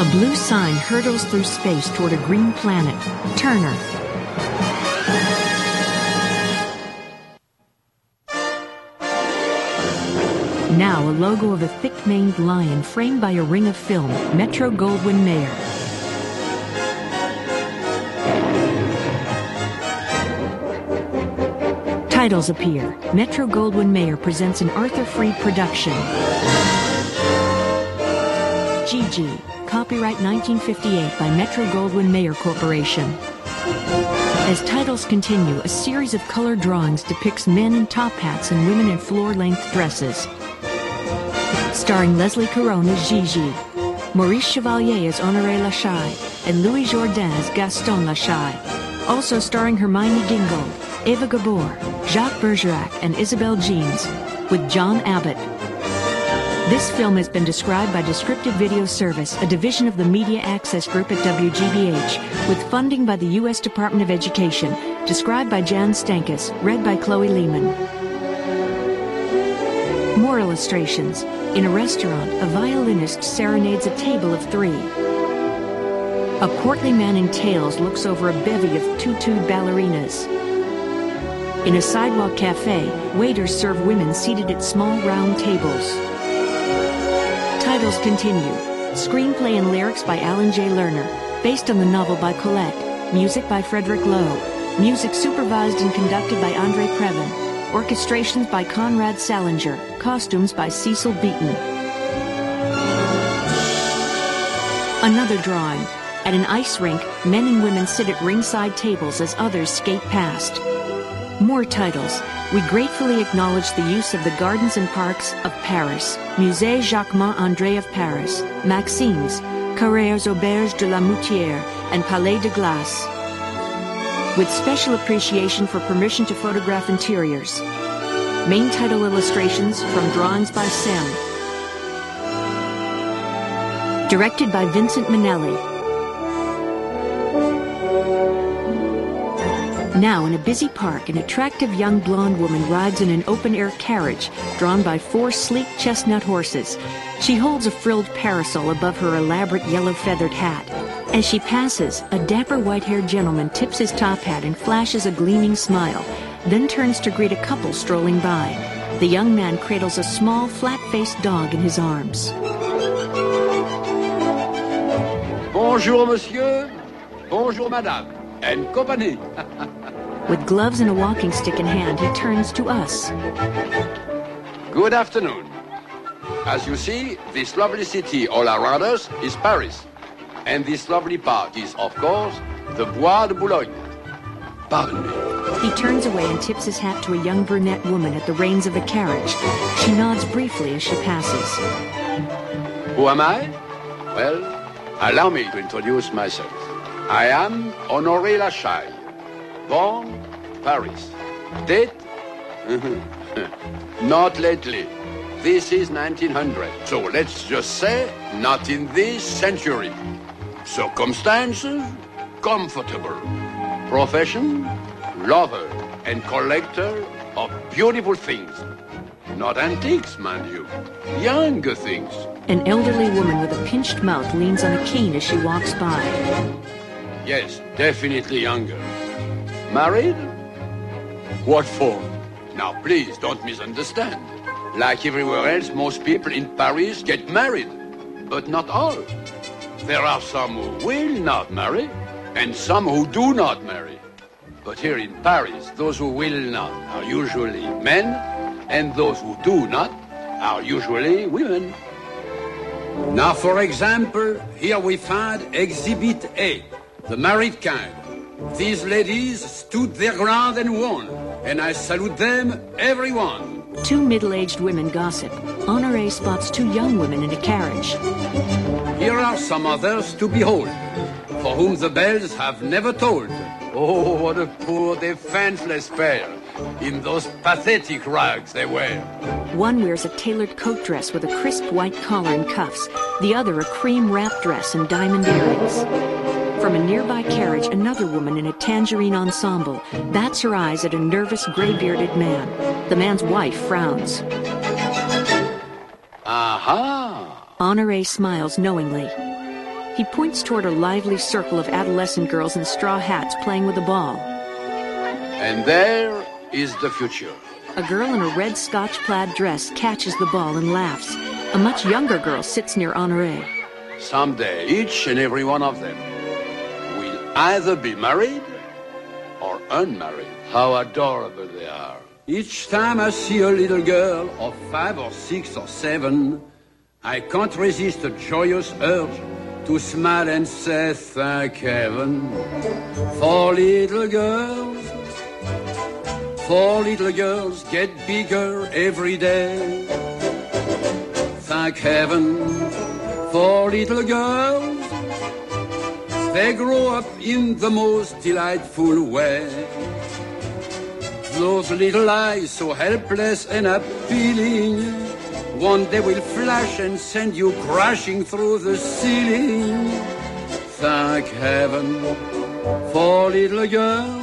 A blue sign hurtles through space toward a green planet. Turner. Now a logo of a thick-maned lion framed by a ring of film. Metro-Goldwyn-Mayer. Titles appear. Metro-Goldwyn-Mayer presents an Arthur Freed production. Gigi. Copyright 1958 by Metro-Goldwyn-Mayer Corporation. As titles continue, a series of color drawings depicts men in top hats and women in floor-length dresses. Starring Leslie Caron as Gigi, Maurice Chevalier as Honoré Lachaille, and Louis Jourdain as Gaston Lachaille. Also starring Hermione Gingold, Eva Gabor, Jacques Bergerac, and Isabelle Jeans, with John Abbott. This film has been described by Descriptive Video Service, a division of the Media Access Group at WGBH, with funding by the U.S. Department of Education. Described by Jan Stankus, read by Chloe Lehman. More illustrations. In a restaurant, a violinist serenades a table of three. A portly man in tails looks over a bevy of tutued ballerinas. In a sidewalk cafe, waiters serve women seated at small round tables. Titles continue. Screenplay and lyrics by Alan J. Lerner, based on the novel by Colette. Music by Frederick Lowe. Music supervised and conducted by Andre Previn. Orchestrations by Conrad Salinger. Costumes by Cecil Beaton. Another drawing. At an ice rink, men and women sit at ringside tables as others skate past. More titles. We gratefully acknowledge the use of the gardens and parks of Paris, Musée Jacquemart-André of Paris, Maxime's, Carrèr's Auberge de la Moutière, and Palais de Glace. With special appreciation for permission to photograph interiors. Main title illustrations from drawings by Sem. Directed by Vincent Minnelli. Now, in a busy park, an attractive young blonde woman rides in an open-air carriage drawn by four sleek chestnut horses. She holds a frilled parasol above her elaborate yellow feathered hat. As she passes, a dapper white-haired gentleman tips his top hat and flashes a gleaming smile, then turns to greet a couple strolling by. The young man cradles a small, flat-faced dog in his arms. Bonjour, monsieur. Bonjour, madame. And company. With gloves and a walking stick in hand, he turns to us. Good afternoon. As you see, this lovely city all around us is Paris. And this lovely park is, of course, the Bois de Boulogne. Pardon me. He turns away and tips his hat to a young brunette woman at the reins of a carriage. She nods briefly as she passes. Who am I? Well, allow me to introduce myself. I am Honoré Lachaille. Born, Paris. Date? Not lately. This is 1900. So let's just say, not in this century. Circumstances? Comfortable. Profession? Lover and collector of beautiful things. Not antiques, mind you. Younger things. An elderly woman with a pinched mouth leans on a cane as she walks by. Yes, definitely younger. Married? What for? Now, please don't misunderstand. Like everywhere else, most people in Paris get married. But not all. There are some who will not marry, and some who do not marry. But here in Paris, those who will not are usually men, and those who do not are usually women. Now, for example, here we find Exhibit A, the married kind. These ladies stood their ground and won, and I salute them, everyone. Two middle-aged women gossip. Honoré spots two young women in a carriage. Here are some others to behold, for whom the bells have never tolled. Oh, what a poor, defenseless pair, in those pathetic rags they wear. One wears a tailored coat dress with a crisp white collar and cuffs. The other a cream wrap dress and diamond earrings. From a nearby carriage, another woman in a tangerine ensemble bats her eyes at a nervous, gray-bearded man. The man's wife frowns. Aha! Honoré smiles knowingly. He points toward a lively circle of adolescent girls in straw hats playing with a ball. And there is the future. A girl in a red Scotch plaid dress catches the ball and laughs. A much younger girl sits near Honoré. Someday, each and every one of them will either be married or unmarried. How adorable they are. Each time I see a little girl of 5 or 6 or 7, I can't resist a joyous urge to smile and say thank heaven for little girls. For little girls get bigger every day. Thank heaven for little girls. They grow up in the most delightful way. Those little eyes so helpless and appealing, one day will flash and send you crashing through the ceiling. Thank heaven for little girls.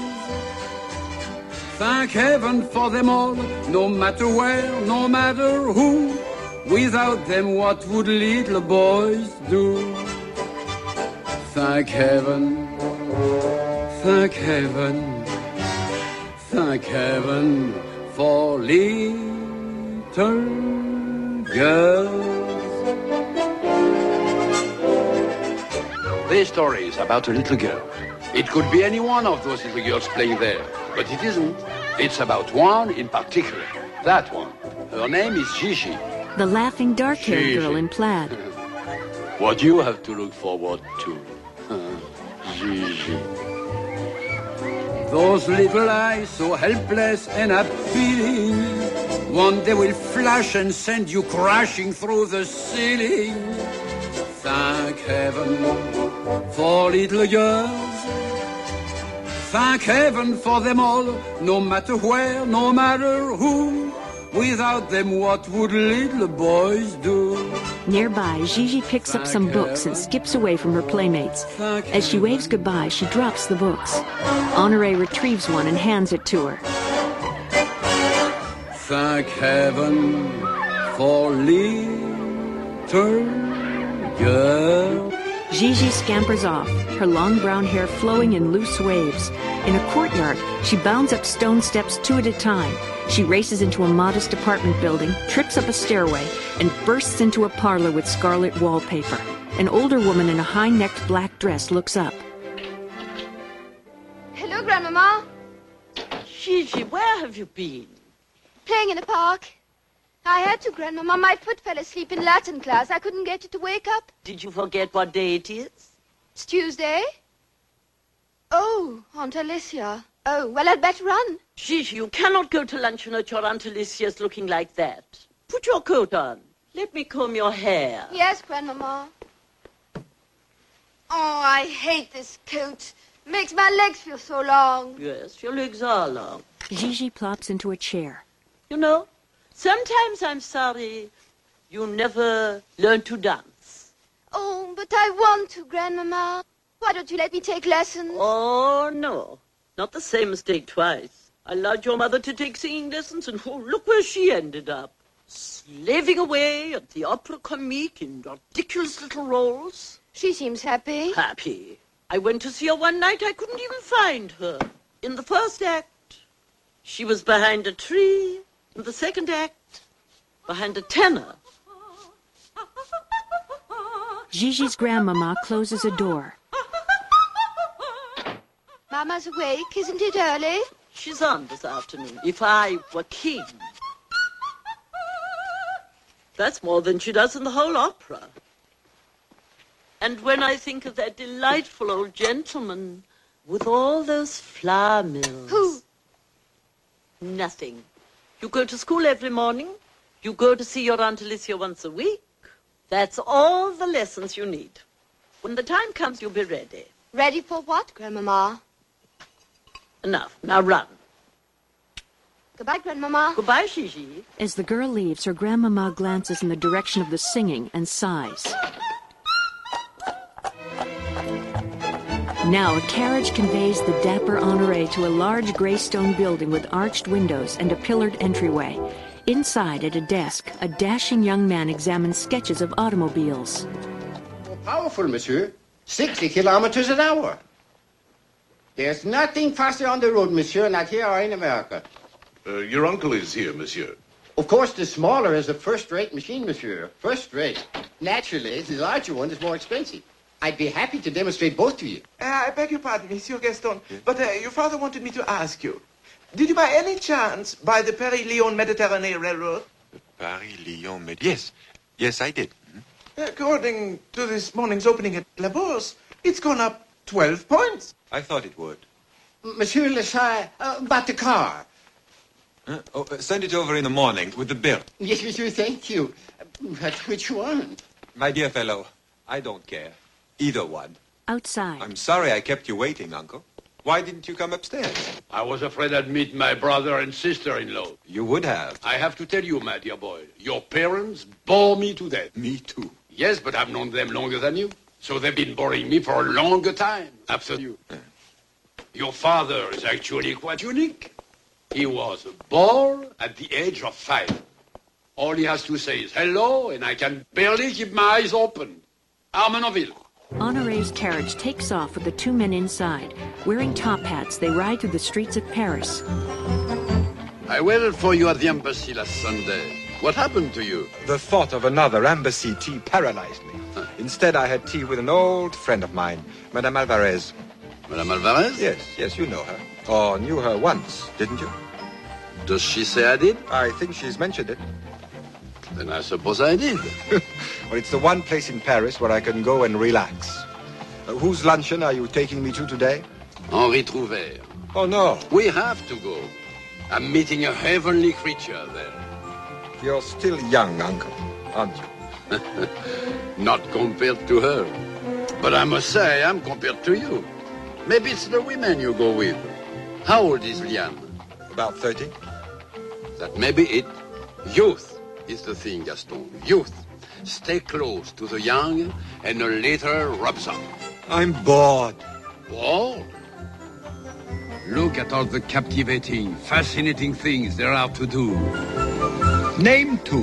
Thank heaven for them all, no matter where, no matter who. Without them, what would little boys do? Thank heaven, thank heaven, thank heaven for little girls. This story is about a little girl. It could be any one of those little girls playing there, but it isn't. It's about one in particular, that one. Her name is Gigi. The laughing dark-haired girl in plaid. What you have to look forward to, Gigi. Those little eyes so helpless and appealing, one day will flash and send you crashing through the ceiling. Thank heaven for little girls. Thank heaven for them all, no matter where, no matter who. Without them, what would little boys do? Nearby, Gigi picks up some books and skips away from her playmates. As she waves goodbye, she drops the books. Honoré retrieves one and hands it to her. Thank heaven for little girl. Gigi scampers off, her long brown hair flowing in loose waves. In a courtyard, she bounds up stone steps 2 at a time. She races into a modest apartment building, trips up a stairway, and bursts into a parlor with scarlet wallpaper. An older woman in a high-necked black dress looks up. Hello, Grandmama. Gigi, where have you been? Playing in the park. I had to, Grandmama. My foot fell asleep in Latin class. I couldn't get you to wake up. Did you forget what day it is? It's Tuesday. Oh, Aunt Alicia. Oh, well, I'd better run. Gigi, you cannot go to luncheon at your Aunt Alicia's looking like that. Put your coat on. Let me comb your hair. Yes, Grandmama. Oh, I hate this coat. Makes my legs feel so long. Yes, your legs are long. Gigi plops into a chair. You know, sometimes I'm sorry you never learned to dance. Oh, but I want to, Grandmama. Why don't you let me take lessons? Oh, no. Not the same mistake twice. I allowed your mother to take singing lessons, and oh, look where she ended up. Slaving away at the Opera Comique in ridiculous little roles. She seems happy. Happy. I went to see her one night. I couldn't even find her. In the first act, she was behind a tree. In the second act, behind a tenor. Gigi's grandmama closes a door. Mama's awake. Isn't it early? She's on this afternoon. If I were king. That's more than she does in the whole opera. And when I think of that delightful old gentleman with all those flour mills. Who? Nothing. You go to school every morning. You go to see your Aunt Alicia once a week. That's all the lessons you need. When the time comes, you'll be ready. Ready for what, Grandmama? Enough. Now run. Goodbye, Grandmama. Goodbye, Gigi. As the girl leaves, her grandmama glances in the direction of the singing and sighs. Now a carriage conveys the dapper Honoré to a large gray stone building with arched windows and a pillared entryway. Inside, at a desk, a dashing young man examines sketches of automobiles. Powerful, monsieur. 60 kilometers an hour. There's nothing faster on the road, monsieur, not here or in America. Your uncle is here, monsieur. Of course, the smaller is a first-rate machine, monsieur. First-rate. Naturally, the larger one is more expensive. I'd be happy to demonstrate both to you. I beg your pardon, Monsieur Gaston, but your father wanted me to ask you. Did you by any chance buy the Paris-Lyon Mediterranean Railroad? The Paris-Lyon Mediterranean? Yes, I did. According to this morning's opening at La Bourse, it's gone up 12 points. I thought it would. Monsieur Lesage, about the car. Send it over in the morning with the bill. Yes, monsieur, thank you. But which one? My dear fellow, I don't care. Either one. Outside. I'm sorry I kept you waiting, Uncle. Why didn't you come upstairs? I was afraid I'd meet my brother and sister-in-law. You would have. I have to tell you, my dear boy, your parents bore me to death. Me too. Yes, but I've known them longer than you. So they've been boring me for a longer time after you. Your father is actually quite unique. He was born at the age of 5. All he has to say is hello, and I can barely keep my eyes open. Armenonville. Honoré's carriage takes off with the two men inside. Wearing top hats, they ride through the streets of Paris. I waited for you at the embassy last Sunday. What happened to you? The thought of another embassy tea paralyzed me. Instead, I had tea with an old friend of mine, Madame Alvarez. Madame Alvarez? Yes, you know her. Or knew her once, didn't you? Does she say I did? I think she's mentioned it. Then I suppose I did. Well, it's the one place in Paris where I can go and relax. Whose luncheon are you taking me to today? Henri Trouvert. Oh, no. We have to go. I'm meeting a heavenly creature there. You're still young, Uncle, aren't you? Not compared to her. But I must say, I'm compared to you. Maybe it's the women you go with. How old is Liane? About 30. That may be it. Youth is the thing, Gaston. Youth. Stay close to the young, and later rubs up. I'm bored. Bored? Look at all the captivating, fascinating things there are to do. Name 2.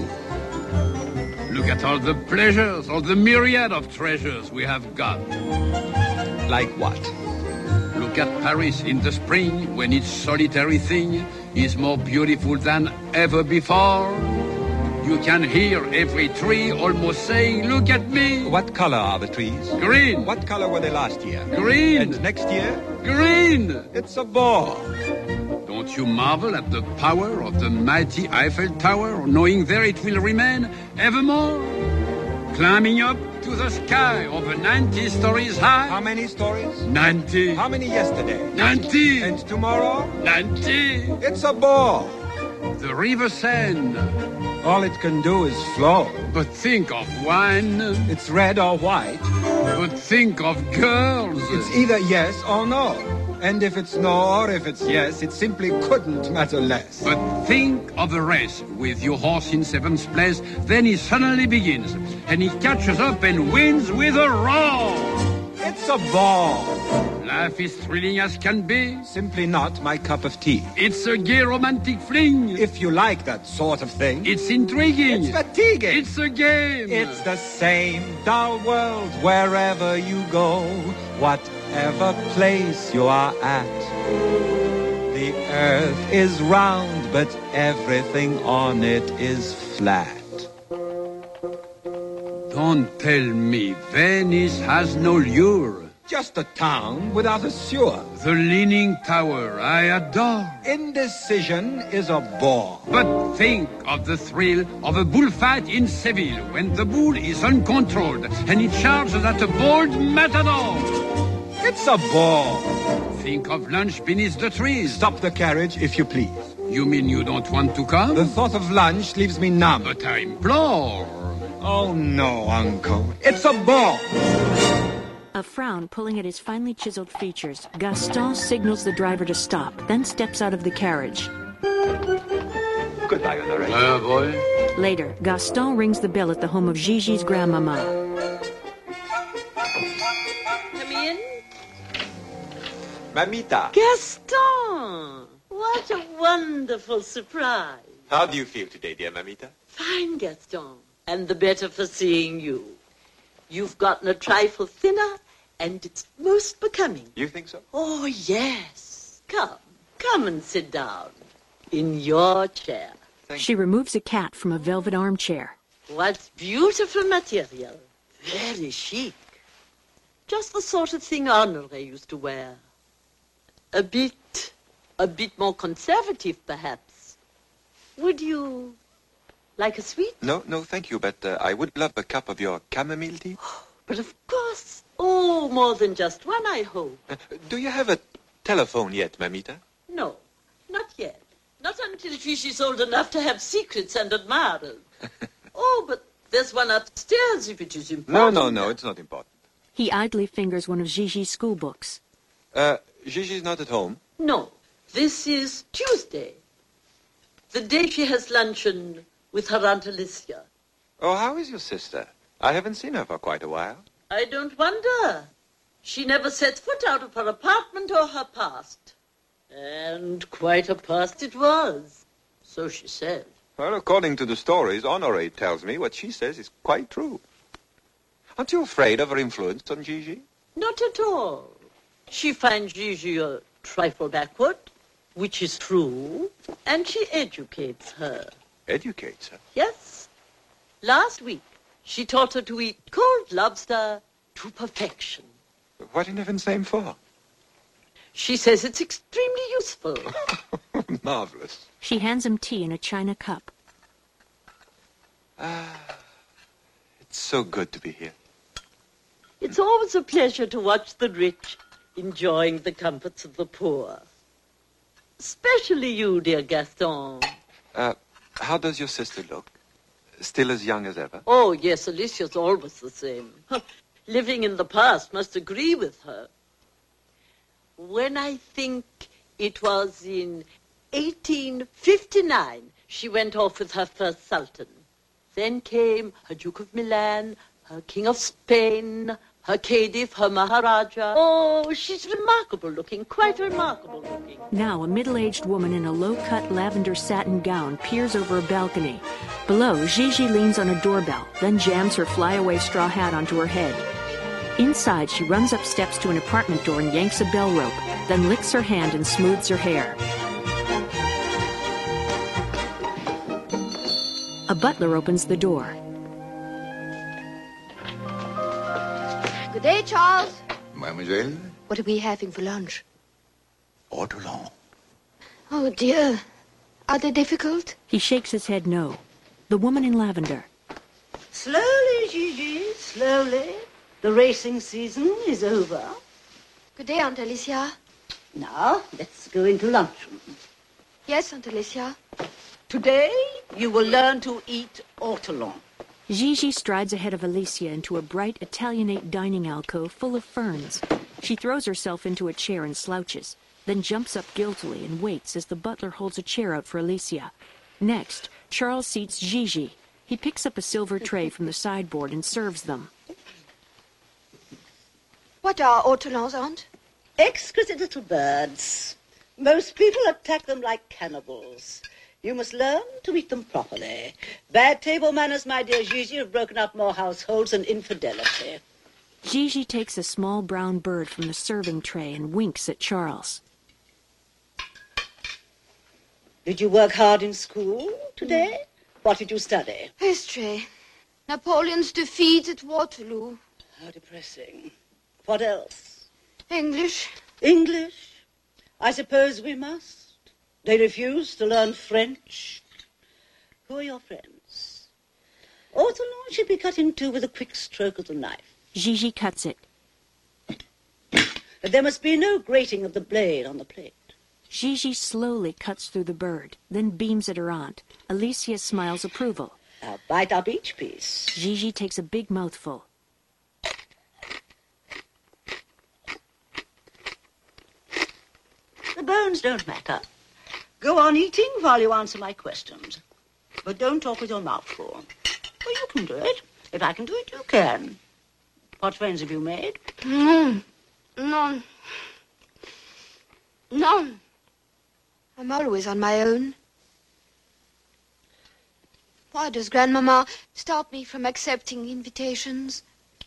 Look at all the pleasures, all the myriad of treasures we have got. Like what? Look at Paris in the spring, when its solitary thing is more beautiful than ever before. You can hear every tree almost saying, look at me. What color are the trees? Green. What color were they last year? Green. And next year? Green. It's a bore. Don't you marvel at the power of the mighty Eiffel Tower, knowing there it will remain evermore? Climbing up to the sky over 90 stories high. How many stories? 90. How many yesterday? 90. And tomorrow? 90. It's a bore. The River Seine. All it can do is flow. But think of wine. It's red or white. But think of girls. It's either yes or no. And if it's no or if it's yes, it simply couldn't matter less. But think of a race with your horse in 7th place, then he suddenly begins, and he catches up and wins with a roar. It's a bore. Life is thrilling as can be. Simply not my cup of tea. It's a gay romantic fling. If you like that sort of thing. It's intriguing. It's fatiguing. It's a game. It's the same dull world wherever you go. Whatever place you are at. The earth is round, but everything on it is flat. Don't tell me Venice has no lure. Just a town without a sewer. The Leaning Tower I adore. Indecision is a bore. But think of the thrill of a bullfight in Seville when the bull is uncontrolled and it charges at a bold matador. It's a bore. Think of lunch beneath the trees. Stop the carriage, if you please. You mean you don't want to come? The thought of lunch leaves me numb. But I implore. Oh, no, Uncle. It's a bore. A frown pulling at his finely chiseled features, Gaston signals the driver to stop, then steps out of the carriage. Goodbye, Honoré. Boy. Later, Gaston rings the bell at the home of Gigi's grandmama. Come in. Mamita. Gaston! What a wonderful surprise. How do you feel today, dear Mamita? Fine, Gaston. And the better for seeing you. You've gotten a trifle thinner And it's most becoming. You think so? Oh, yes. Come and sit down. In your chair. She removes a cat from a velvet armchair. What beautiful material. Very chic. Just the sort of thing Honoré used to wear. A bit more conservative, perhaps. Would you like a sweet? No, thank you, but I would love a cup of your chamomile tea. But of course. Oh, more than just one, I hope. Do you have a telephone yet, Mamita? No, not yet. Not until she's old enough to have secrets and admirers. Oh, but there's one upstairs if it is important. No, it's not important. He idly fingers one of Gigi's school books. Gigi's not at home? No, this is Tuesday. The day she has luncheon with her Aunt Alicia. Oh, how is your sister? I haven't seen her for quite a while. I don't wonder. She never set foot out of her apartment or her past. And quite a past it was. So she said. Well, according to the stories, Honoré tells me what she says is quite true. Aren't you afraid of her influence on Gigi? Not at all. She finds Gigi a trifle backward, which is true, and she educates her. Educates her? Yes. Last week, she taught her to eat cold lobster to perfection. What in heaven's name for? She says it's extremely useful. Marvelous. She hands him tea in a china cup. It's so good to be here. It's always a pleasure to watch the rich enjoying the comforts of the poor. Especially you, dear Gaston. How does your sister look? Still as young as ever? Oh, yes, Alicia's always the same. Living in the past must agree with her. When I think it was in 1859, she went off with her first sultan. Then came her Duke of Milan, her King of Spain, her Khedive, her Maharaja. Oh, she's remarkable looking, quite remarkable looking. Now a middle-aged woman in a low-cut lavender satin gown peers over a balcony. Below, Gigi leans on a doorbell, then jams her flyaway straw hat onto her head. Inside, she runs up steps to an apartment door and yanks a bell rope, then licks her hand and smooths her hair. A butler opens the door. Good day, Charles. Mademoiselle? What are we having for lunch? Ortolan. Oh, dear. Are they difficult? He shakes his head no. The woman in lavender. Slowly, Gigi, slowly. The racing season is over. Good day, Aunt Alicia. Now, let's go into luncheon. Yes, Aunt Alicia. Today, you will learn to eat ortolan. Gigi strides ahead of Alicia into a bright Italianate dining alcove full of ferns. She throws herself into a chair and slouches, then jumps up guiltily and waits as the butler holds a chair out for Alicia. Next, Charles seats Gigi. He picks up a silver tray from the sideboard and serves them. What are ortolans, Aunt? Exquisite little birds. Most people attack them like cannibals. You must learn to eat them properly. Bad table manners, my dear Gigi, have broken up more households than infidelity. Gigi takes a small brown bird from the serving tray and winks at Charles. Did you work hard in school today? What did you study? History. Napoleon's defeat at Waterloo. How depressing. What else? English. English? I suppose we must. They refuse to learn French. Who are your friends? Ortolan should be cut in two with a quick stroke of the knife. Gigi cuts it. But there must be no grating of the blade on the plate. Gigi slowly cuts through the bird, then beams at her aunt. Alicia smiles approval. Now bite up each piece. Gigi takes a big mouthful. The bones don't matter. Go on eating while you answer my questions. But don't talk with your mouth full. Well, you can do it. If I can do it, you can. What friends have you made? None. None. I'm always on my own. Why does Grandmama stop me from accepting invitations?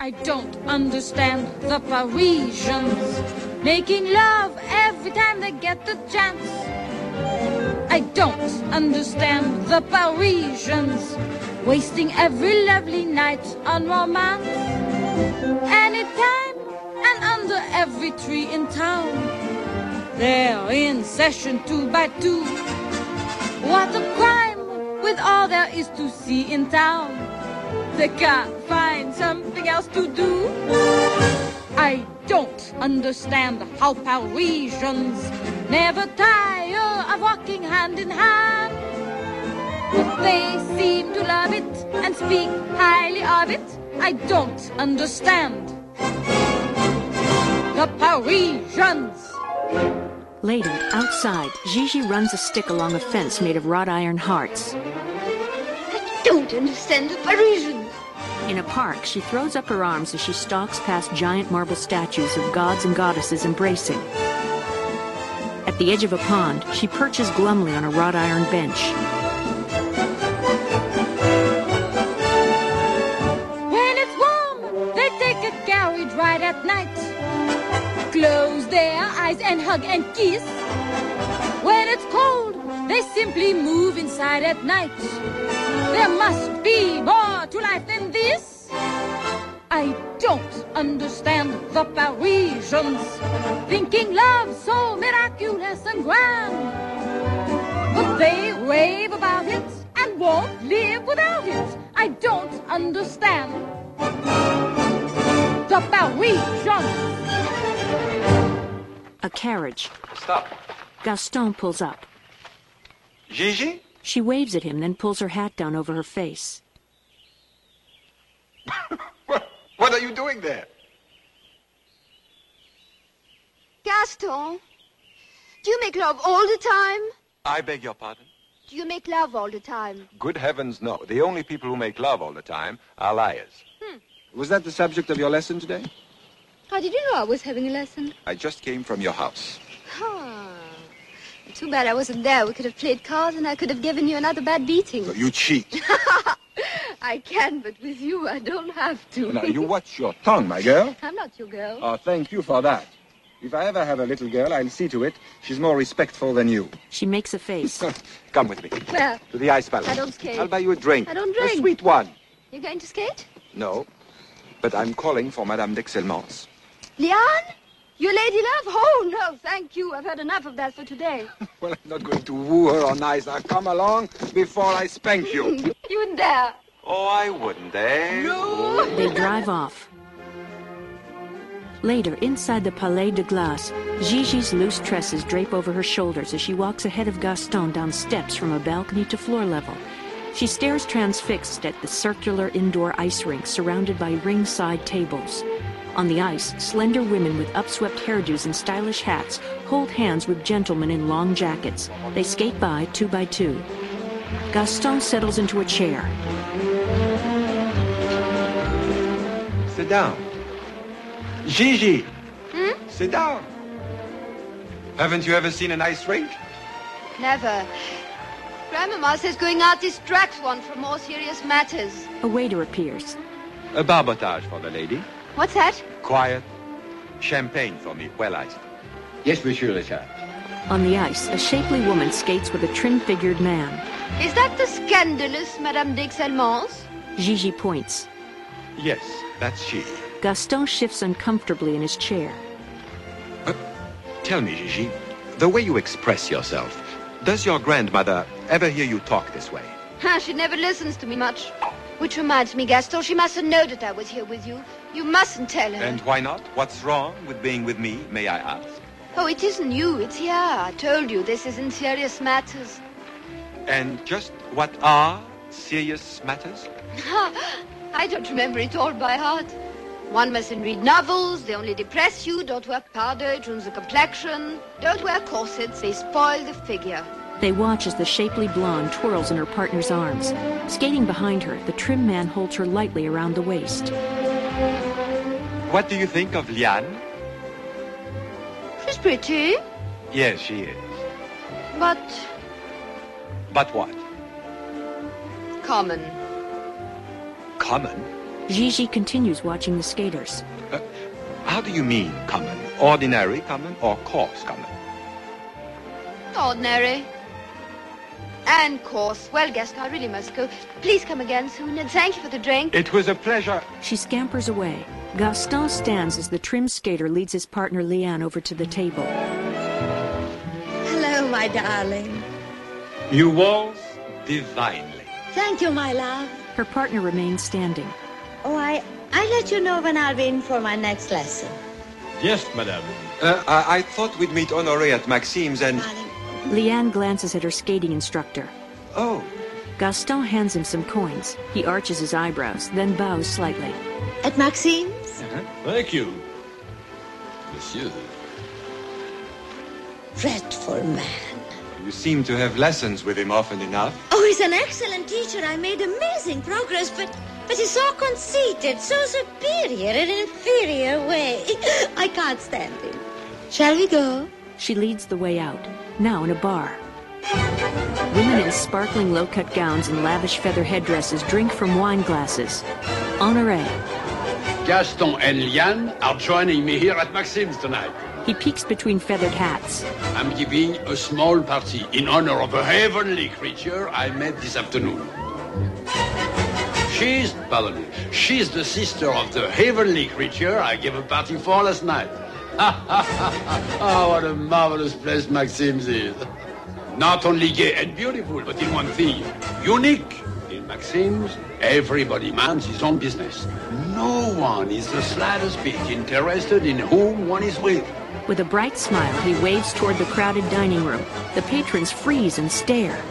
I don't understand the Parisians making love every time they get the chance. I don't understand the Parisians wasting every lovely night on romance. Anytime and under every tree in town, they're in session 2 by 2. What a crime with all there is to see in town. They can't find something else to do. I don't understand how Parisians never tire of walking hand in hand. But they seem to love it and speak highly of it. I don't understand the Parisians. Later, outside, Gigi runs a stick along a fence made of wrought iron hearts. I don't understand the Parisians. In a park, she throws up her arms as she stalks past giant marble statues of gods and goddesses embracing. At the edge of a pond, she perches glumly on a wrought iron bench. When it's warm, they take a carriage ride at night. Close their eyes and hug and kiss. When it's cold, they simply move inside at night. There must be more to life than this. I don't understand the Parisians thinking love so miraculous and grand. But they rave about it and won't live without it. I don't understand the Parisians. A carriage. Stop. Gaston pulls up. Gigi? She waves at him, then pulls her hat down over her face. What are you doing there? Gaston, do you make love all the time? I beg your pardon? Do you make love all the time? Good heavens, no. The only people who make love all the time are liars. Was that the subject of your lesson today? How did you know I was having a lesson? I just came from your house. Too bad I wasn't there. We could have played cards and I could have given you another bad beating. You cheat. I can, but with you I don't have to. Now, you watch your tongue, my girl. I'm not your girl. Oh, thank you for that. If I ever have a little girl, I'll see to it she's more respectful than you. She makes a face. Come with me. Where? To the ice palace. I don't skate. I'll buy you a drink. I don't drink. A sweet one. You're going to skate? No, but I'm calling for Madame d'Excelmance. Liane? Your lady love? Oh, no, thank you. I've had enough of that for today. Well, I'm not going to woo her on ice. Now, come along before I spank you. You wouldn't dare. Oh, I wouldn't, eh? No. They drive off. Later, inside the Palais de Glace, Gigi's loose tresses drape over her shoulders as she walks ahead of Gaston down steps from a balcony to floor level. She stares transfixed at the circular indoor ice rink surrounded by ringside tables. On the ice, slender women with upswept hairdos and stylish hats hold hands with gentlemen in long jackets. They skate by 2 by 2. Gaston settles into a chair. Sit down. Gigi. Sit down. Haven't you ever seen an ice rink? Never. Grandmama says going out distracts one from more serious matters. A waiter appears. A barbotage for the lady. What's that? Quiet. Champagne for me, well iced. Yes, Monsieur le Chef. On the ice, a shapely woman skates with a trim-figured man. Is that the scandalous Madame d'Excelmance? Gigi points. Yes, that's she. Gaston shifts uncomfortably in his chair. Tell me, Gigi, the way you express yourself, does your grandmother ever hear you talk this way? She never listens to me much. Which reminds me, Gaston, she mustn't know that I was here with you. You mustn't tell her. And why not? What's wrong with being with me, may I ask? Oh, it isn't you, it's here. I told you, this isn't serious matters. And just what are serious matters? I don't remember it all by heart. One mustn't read novels, they only depress you. Don't wear powder, it ruins the complexion. Don't wear corsets, they spoil the figure. They watch as the shapely blonde twirls in her partner's arms. Skating behind her, the trim man holds her lightly around the waist. What do you think of Liane? She's pretty. Yes, she is. But But what? common. Common? Gigi continues watching the skaters. How do you mean common? Ordinary common or coarse common? Ordinary. And coarse. Well, Gaston, I really must go. Please come again soon, and thank you for the drink. It was a pleasure. She scampers away. Gaston stands as the trim skater leads his partner Leanne over to the table. Hello, my darling. You waltz divinely. Thank you, my love. Her partner remains standing. Oh, I'll let you know when I'll be in for my next lesson. Yes, madame. I thought we'd meet Honoré at Maxime's and... Leanne glances at her skating instructor. Oh. Gaston hands him some coins. He arches his eyebrows, then bows slightly. At Maxime's? Thank you. Monsieur. Dreadful man. You seem to have lessons with him often enough. Oh, he's an excellent teacher. I made amazing progress, but he's so conceited, so superior in an inferior way. I can't stand him. Shall we go? She leads the way out, now in a bar. Women in sparkling low-cut gowns and lavish feather headdresses drink from wine glasses. Honoré. Gaston and Leanne are joining me here at Maxime's tonight. He peeks between feathered hats. I'm giving a small party in honor of a heavenly creature I met this afternoon. She's the sister of the heavenly creature I gave a party for last night. Oh, what a marvelous place Maxime's is. Not only gay and beautiful, but in one thing, unique. In Maxime's, everybody minds his own business. No one is the slightest bit interested in whom one is with. With a bright smile, he waves toward the crowded dining room. The patrons freeze and stare.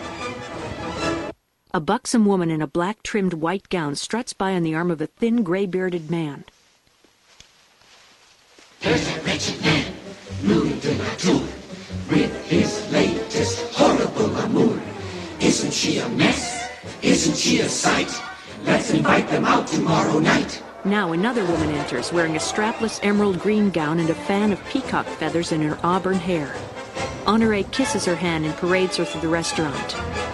A buxom woman in a black-trimmed white gown struts by on the arm of a thin, gray-bearded man. There's a wretched man, Louis de la Tour, with his latest horrible amour. Isn't she a mess? Isn't she a sight? Let's invite them out tomorrow night. Now another woman enters, wearing a strapless emerald green gown and a fan of peacock feathers in her auburn hair. Honoré kisses her hand and parades her through the restaurant.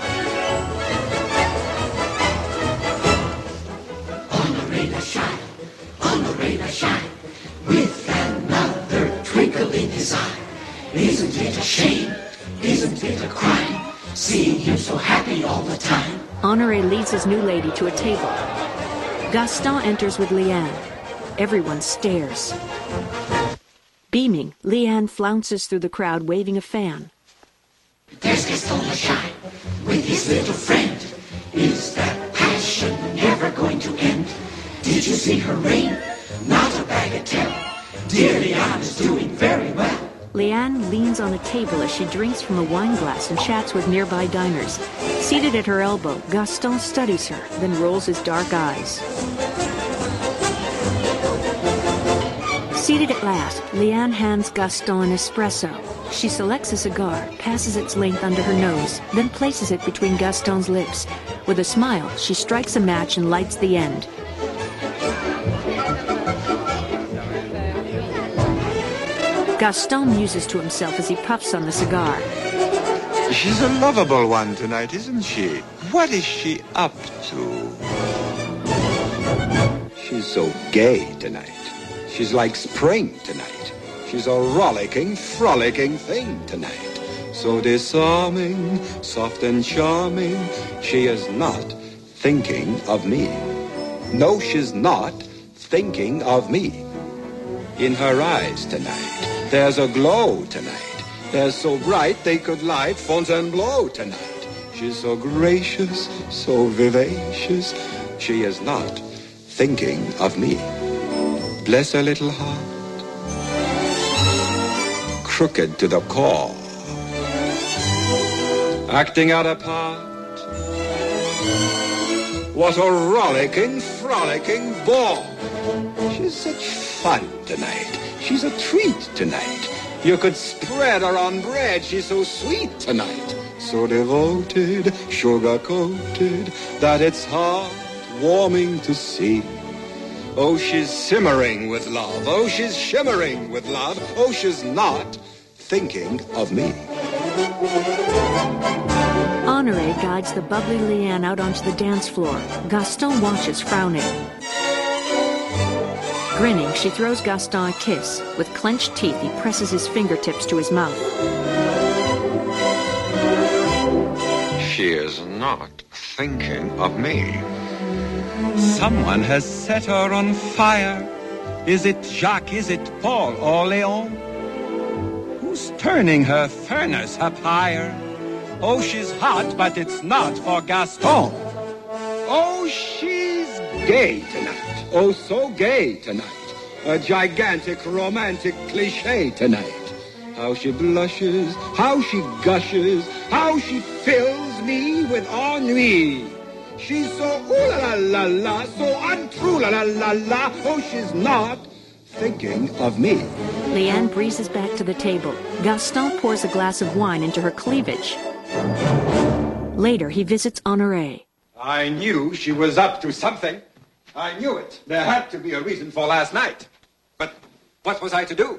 Honoré la shine, with another twinkle in his eye. Isn't it a shame? Isn't it a crime? Seeing him so happy all the time. Honoré leads his new lady to a table. Gaston enters with Leanne. Everyone stares. Beaming, Leanne flounces through the crowd waving a fan. There's Gaston Lashine with his little friend. Is that passion never going to end? Did you see her ring? Not a bagatelle. Dear Leanne is doing very well. Leanne leans on a table as she drinks from a wine glass and chats with nearby diners. Seated at her elbow, Gaston studies her, then rolls his dark eyes. Seated at last, Leanne hands Gaston an espresso. She selects a cigar, passes its length under her nose, then places it between Gaston's lips. With a smile, she strikes a match and lights the end. Gaston muses to himself as he puffs on the cigar. She's a lovable one tonight, isn't she? What is she up to? She's so gay tonight. She's like spring tonight. She's a rollicking, frolicking thing tonight. So disarming, soft and charming, she is not thinking of me. No, she's not thinking of me. In her eyes tonight, there's a glow tonight. They're so bright they could light Fontainebleau tonight. She's so gracious, so vivacious, she is not thinking of me. Bless her little heart, crooked to the core, acting out a part. What a rollicking, frolicking ball. She's such fun tonight. She's a treat tonight. You could spread her on bread. She's so sweet tonight. So devoted, sugar-coated, that it's heart-warming to see. Oh, she's simmering with love. Oh, she's shimmering with love. Oh, she's not thinking of me. Honoré guides the bubbly Leanne out onto the dance floor. Gaston watches, frowning. Grinning, she throws Gaston a kiss. With clenched teeth, he presses his fingertips to his mouth. She is not thinking of me. Someone has set her on fire. Is it Jacques, is it Paul or Leon? Who's turning her furnace up higher? Oh, she's hot, but it's not for Gaston. Oh, she's gay tonight. Oh, so gay tonight. A gigantic romantic cliche tonight. How she blushes, how she gushes, how she fills me with ennui. She's so ooh la la la la, so untrue la la la la. Oh, she's not thinking of me. Leanne breezes back to the table. Gaston pours a glass of wine into her cleavage. Later, he visits Honoré. I knew she was up to something. I knew it. There had to be a reason for last night. But what was I to do?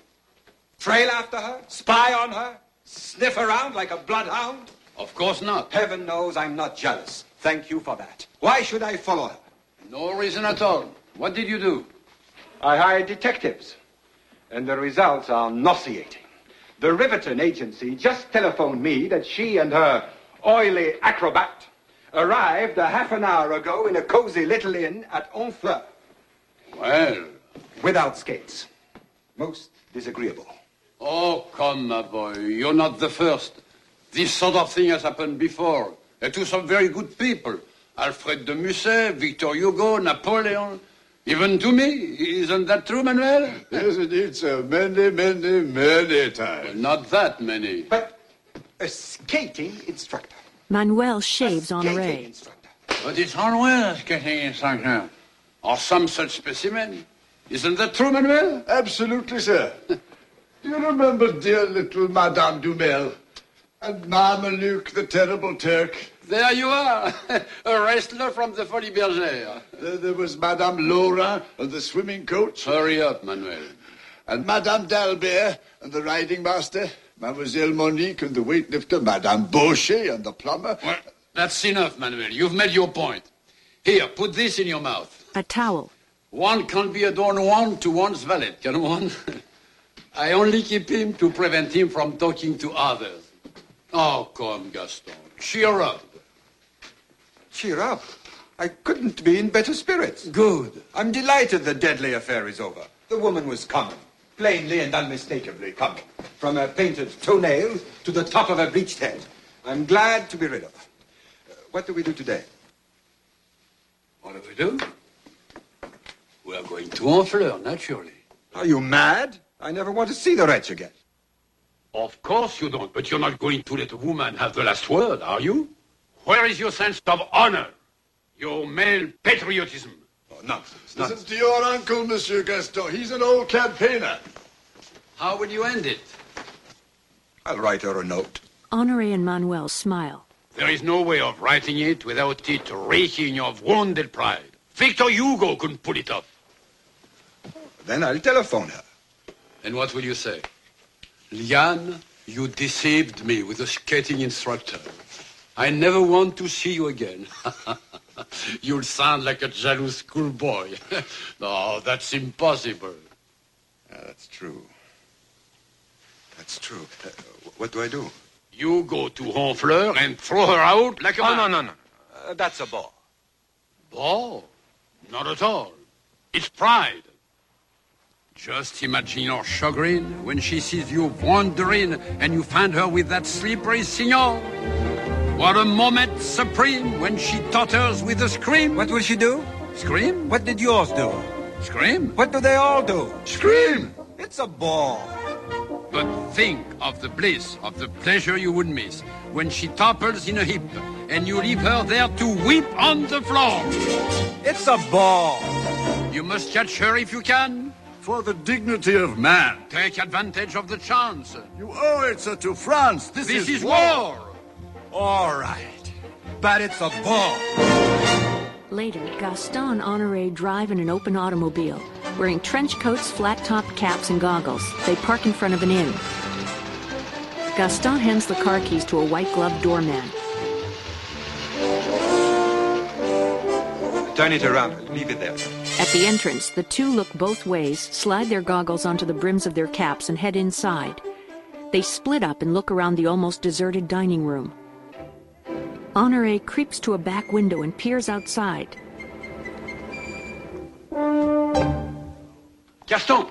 Trail after her? Spy on her? Sniff around like a bloodhound? Of course not. Heaven knows I'm not jealous. Thank you for that. Why should I follow her? No reason at all. What did you do? I hired detectives, and the results are nauseating. The Riverton agency just telephoned me that she and her oily acrobat arrived a half an hour ago in a cozy little inn at Honfleur. Well... Without skates. Most disagreeable. Oh, come, my boy. You're not the first. This sort of thing has happened before. And to some very good people. Alfred de Musset, Victor Hugo, Napoleon. Even to me. Isn't that true, Manuel? Yes, indeed, sir. Many, many, many times. Well, not that many. But a skating instructor. Manuel shaves Honoré. But it's Manuel, skating instructor. Or some such specimen. Isn't that true, Manuel? Absolutely, sir. Do you remember dear little Madame Dumel? And Marmaluke, the terrible Turk? There you are. A wrestler from the Folies Bergère. There was Madame Laura and the swimming coach. Hurry up, Manuel. And Madame Dalbert and the riding master. Mademoiselle Monique and the weightlifter. Madame Baucher and the plumber. Well, that's enough, Manuel. You've made your point. Here, put this in your mouth. A towel. One can't be a Don Juan to one's valet, can one? I only keep him to prevent him from talking to others. Oh, come, Gaston. Cheer up. Cheer up? I couldn't be in better spirits. Good. I'm delighted the deadly affair is over. The woman was coming. Plainly and unmistakably coming. From her painted toenails to the top of her bleached head. I'm glad to be rid of her. What do we do today? What do we do? We are going to Honfleur, naturally. Are you mad? I never want to see the wretch again. Of course you don't, but you're not going to let a woman have the last word, are you? Where is your sense of honor? Your male patriotism? Oh, nonsense. Listen to your uncle, Monsieur Gaston. He's an old campaigner. How will you end it? I'll write her a note. Honoré and Manuel smile. There is no way of writing it without it raking your wounded pride. Victor Hugo couldn't pull it off. Then I'll telephone her. And what will you say? Liane, you deceived me with a skating instructor. I never want to see you again. You'll sound like a jealous schoolboy. No, that's impossible. That's true. That's true. What do I do? You go to Honfleur and throw her out like a man. No. That's a ball. Ball? Not at all. It's pride. Just imagine her chagrin when she sees you wandering and you find her with that slippery signal. What a moment supreme when she totters with a scream. What will she do? Scream? What did yours do? Scream? What do they all do? Scream! It's a ball. But think of the bliss, of the pleasure you would miss when she topples in a heap and you leave her there to weep on the floor. It's a ball. You must catch her if you can. For the dignity of man. Take advantage of the chance. You owe it, sir, to France. This is war. All right. But it's a ball. Later, Gaston and Honoré drive in an open automobile. Wearing trench coats, flat-topped caps, and goggles, they park in front of an inn. Gaston hands the car keys to a white-gloved doorman. Turn it around. Leave it there. At the entrance, the two look both ways, slide their goggles onto the brims of their caps, and head inside. They split up and look around the almost deserted dining room. Honoré creeps to a back window and peers outside. Gaston!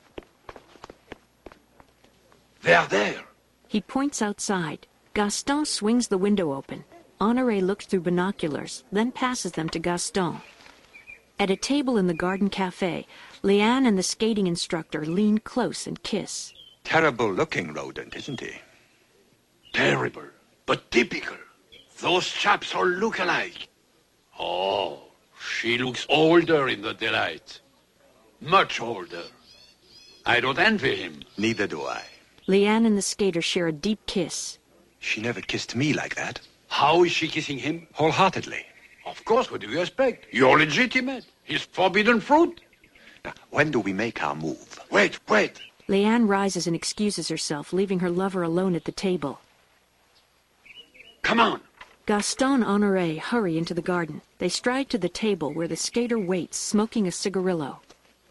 They're there. He points outside. Gaston swings the window open. Honoré looks through binoculars, then passes them to Gaston. At a table in the garden cafe, Leanne and the skating instructor lean close and kiss. Terrible-looking rodent, isn't he? Terrible, but typical. Those chaps all look alike. Oh, she looks older in the delight. Much older. I don't envy him. Neither do I. Leanne and the skater share a deep kiss. She never kissed me like that. How is she kissing him? Wholeheartedly. Of course, what do you expect? You're legitimate. He's forbidden fruit. Now, when do we make our move? Wait. Leanne rises and excuses herself, leaving her lover alone at the table. Come on. Gaston and Honoré hurry into the garden. They stride to the table where the skater waits, smoking a cigarillo.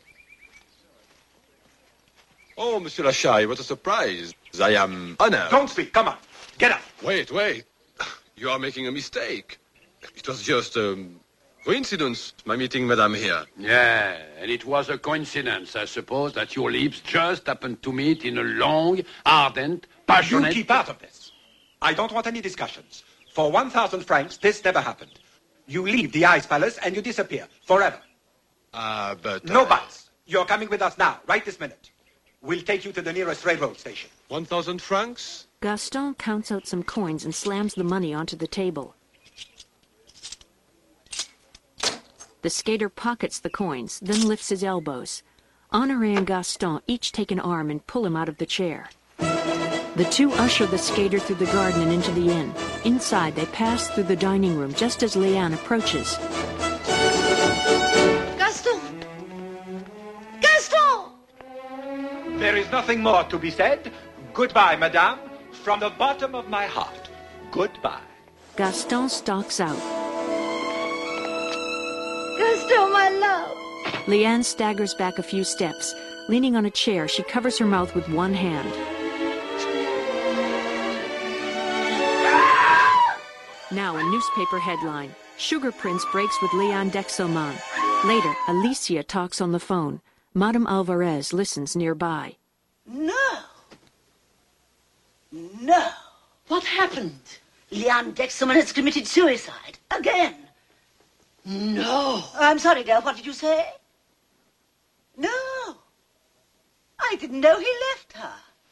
Oh, Monsieur Lachai, what a surprise. I am honored. Don't speak. Come on. Get up. Wait. You are making a mistake. It was just a coincidence, my meeting Madame here. Yeah, and it was a coincidence, I suppose, that your lips just happened to meet in a long, ardent, passionate... You keep out of this. I don't want any discussions. For 1,000 francs, this never happened. You leave the Ice Palace and you disappear. Forever. But... No buts. You're coming with us now, right this minute. We'll take you to the nearest railroad station. 1,000 francs? Gaston counts out some coins and slams the money onto the table. The skater pockets the coins, then lifts his elbows. Honoré and Gaston each take an arm and pull him out of the chair. The two usher the skater through the garden and into the inn. Inside, they pass through the dining room just as Leanne approaches. Gaston! Gaston! There is nothing more to be said. Goodbye, madame. From the bottom of my heart, goodbye. Gaston stalks out. Gaston, my love. Leanne staggers back a few steps. Leaning on a chair, she covers her mouth with one hand. Now a newspaper headline. Sugar Prince breaks with Leanne Dexelman. Later, Alicia talks on the phone. Madame Alvarez listens nearby. No. What happened? Leanne Dexelman has committed suicide. Again. No. I'm sorry, dear. What did you say? No. I didn't know he left her.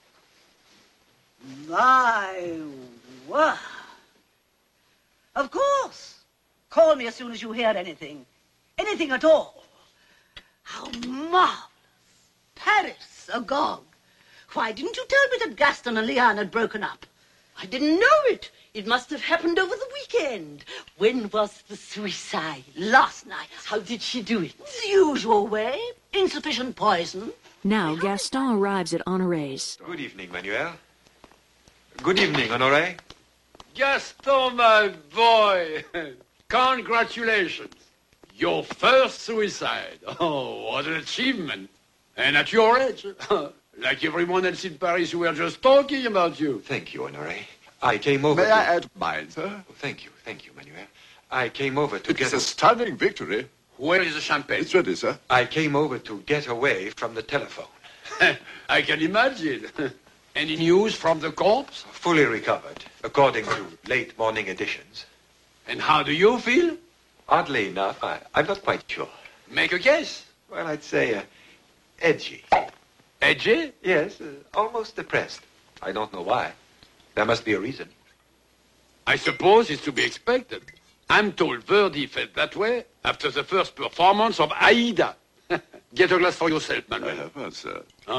My word. Of course. Call me as soon as you hear anything. Anything at all. How marvelous. Paris agog. Why didn't you tell me that Gaston and Leanne had broken up? I didn't know it. It must have happened over the weekend. When was the suicide? Last night. How did she do it? The usual way. Insufficient poison. Now Gaston arrives at Honoré's. Good evening, Manuel. Good evening, Honoré. Gaston, my boy. Congratulations. Your first suicide. Oh, what an achievement. And at your age. Like everyone else in Paris, we were just talking about you. Thank you, Honoré. I came over May I add mine, sir? Oh, thank you, Manuel. I came over to It's a stunning victory. Where is the champagne? It's ready, sir. I came over to get away from the telephone. I can imagine. Any news from the corpse? Fully recovered, according to late morning editions. And how do you feel? Oddly enough, I'm not quite sure. Make a guess. Well, I'd say edgy. Edgy? Yes, almost depressed. I don't know why. There must be a reason. I suppose it's to be expected. I'm told Verdi felt that way after the first performance of Aida. Get a glass for yourself, Manuel. I have one, sir.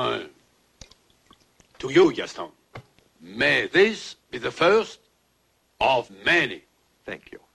To you, Gaston. May this be the first of many. Thank you.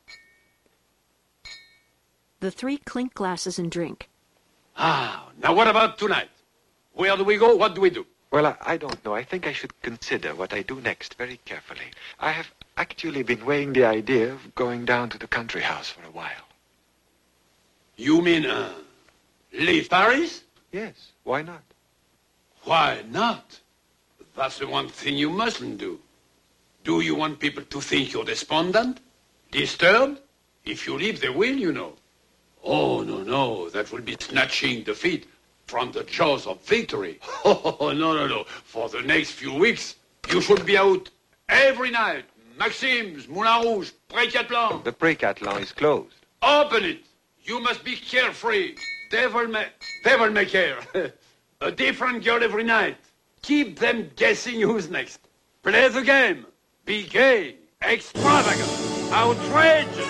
The three clink glasses and drink. Now what about tonight? Where do we go? What do we do? Well, I don't know. I think I should consider what I do next very carefully. I have actually been weighing the idea of going down to the country house for a while. You mean, leave Paris? Yes, why not? Why not? That's the one thing you mustn't do. Do you want people to think you're despondent? Disturbed? If you leave, they will, you know. Oh, no, that will be snatching defeat from the jaws of victory. Oh, no. For the next few weeks, you should be out every night. Maxime's, Moulin Rouge, Pré-Catelan. The Pré-Catelan is closed. Open it. You must be carefree. Devil may care. A different girl every night. Keep them guessing who's next. Play the game. Be gay, extravagant, outrageous.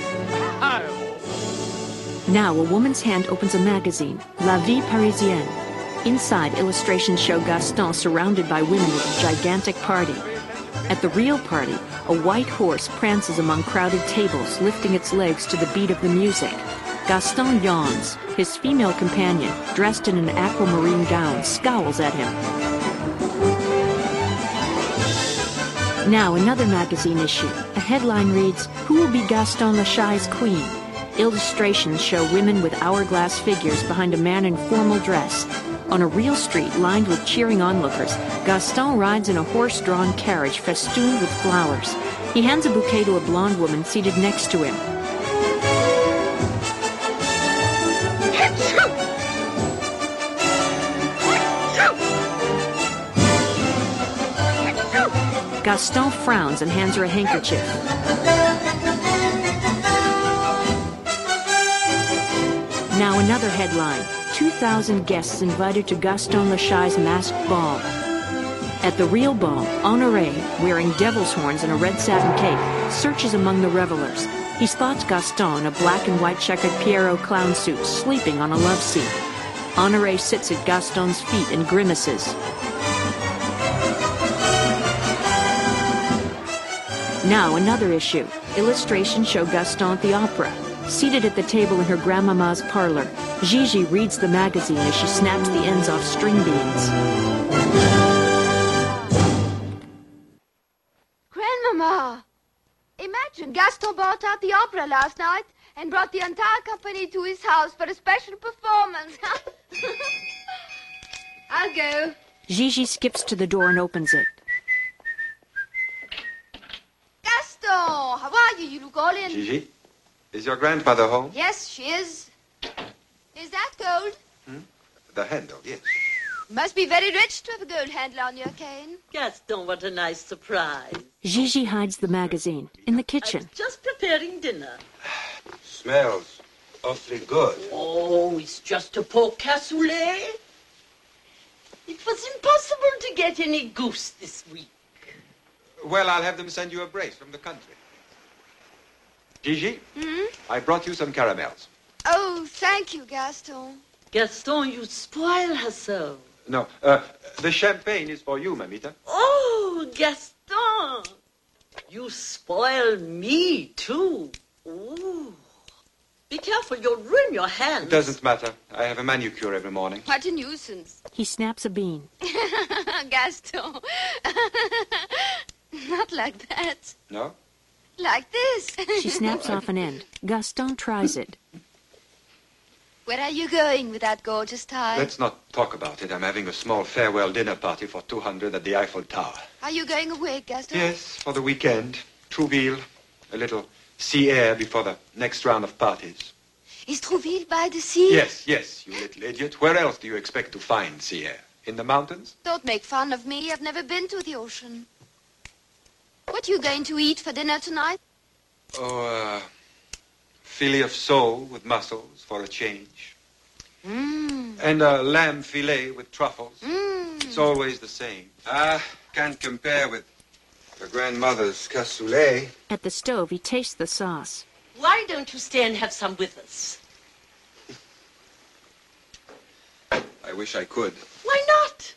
Now a woman's hand opens a magazine, La Vie Parisienne. Inside, illustrations show Gaston surrounded by women at a gigantic party. At the real party, a white horse prances among crowded tables, lifting its legs to the beat of the music. Gaston yawns. His female companion, dressed in an aquamarine gown, scowls at him. Now another magazine issue. A headline reads, "Who will be Gaston Lachai's queen?" Illustrations show women with hourglass figures behind a man in formal dress. On a real street lined with cheering onlookers, Gaston rides in a horse-drawn carriage festooned with flowers. He hands a bouquet to a blonde woman seated next to him. Gaston frowns and hands her a handkerchief. Now another headline. 2,000 guests invited to Gaston Lachai's masked ball. At the real ball, Honoré, wearing devil's horns and a red satin cape, searches among the revelers. He spots Gaston in a black and white checkered Pierrot clown suit, sleeping on a love seat. Honoré sits at Gaston's feet and grimaces. Now another issue. Illustrations show Gaston at the opera. Seated at the table in her grandmama's parlor, Gigi reads the magazine as she snaps the ends off string beans. Grandmama! Imagine Gaston bought out the opera last night and brought the entire company to his house for a special performance. I'll go. Gigi skips to the door and opens it. Gaston, how are you? You look all in. Gigi, is your grandmother home? Yes, she is. Is that gold? The handle, yes. Must be very rich to have a gold handle on your cane. Gaston, what a nice surprise. Gigi hides the magazine in the kitchen. Just preparing dinner. Smells awfully good. Oh, it's just a pork cassoulet. It was impossible to get any goose this week. Well, I'll have them send you a brace from the country. Gigi, I brought you some caramels. Oh, thank you, Gaston. Gaston, you spoil her so. No, the champagne is for you, Mamita. Oh, Gaston, you spoil me, too. Ooh. Be careful, you'll ruin your hands. It doesn't matter. I have a manicure every morning. What a nuisance. He snaps a bean. Gaston. Not like that. No? Like this. She snaps off an end. Gaston tries it. Where are you going with that gorgeous tie? Let's not talk about it. I'm having a small farewell dinner party for 200 at the Eiffel Tower. Are you going away, Gaston? Yes, for the weekend. Trouville. A little sea air before the next round of parties. Is Trouville by the sea? Yes, you little idiot. Where else do you expect to find sea air? In the mountains? Don't make fun of me. I've never been to the ocean. What are you going to eat for dinner tonight? Oh, filet of sole with mussels for a change. And a lamb filet with truffles. It's always the same. Can't compare with your grandmother's cassoulet. At the stove, he tastes the sauce. Why don't you stay and have some with us? I wish I could. Why not?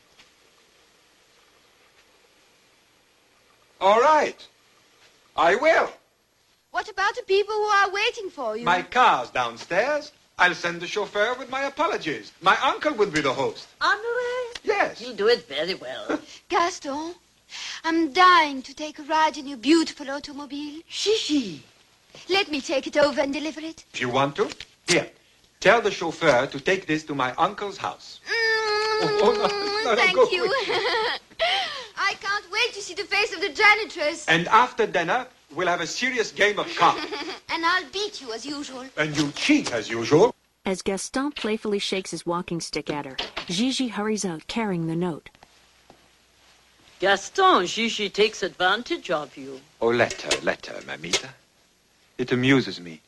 All right. I will. What about the people who are waiting for you? My car's downstairs. I'll send the chauffeur with my apologies. My uncle will be the host. Honoré? Yes. You do it very well. Gaston, I'm dying to take a ride in your beautiful automobile. Gigi. Let me take it over and deliver it. If you want to. Here. Tell the chauffeur to take this to my uncle's house. Thank you. I can't wait to see the face of the janitress. And after dinner, we'll have a serious game of cards. And I'll beat you as usual. And you cheat as usual. As Gaston playfully shakes his walking stick at her, Gigi hurries out carrying the note. Gaston, Gigi takes advantage of you. Oh, let her, Mamita. It amuses me.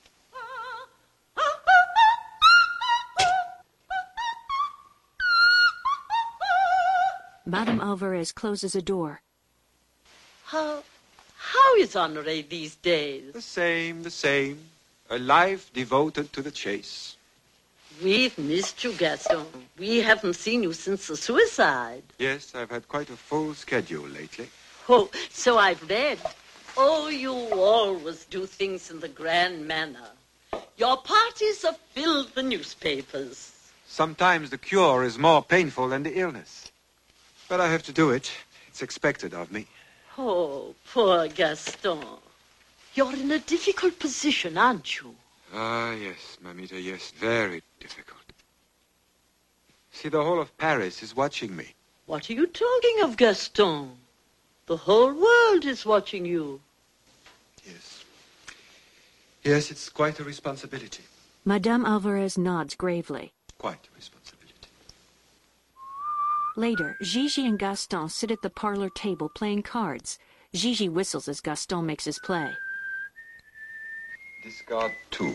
Madame Alvarez closes a door. How is Honoré these days? The same. A life devoted to the chase. We've missed you, Gaston. We haven't seen you since the suicide. Yes, I've had quite a full schedule lately. Oh, so I've read. Oh, you always do things in the grand manner. Your parties have filled the newspapers. Sometimes the cure is more painful than the illness. But I have to do it. It's expected of me. Oh, poor Gaston. You're in a difficult position, aren't you? Ah, yes, Mamita, yes. Very difficult. See, the whole of Paris is watching me. What are you talking of, Gaston? The whole world is watching you. Yes. Yes, it's quite a responsibility. Madame Alvarez nods gravely. Quite a responsibility. Later, Gigi and Gaston sit at the parlor table playing cards. Gigi whistles as Gaston makes his play. Discard 2.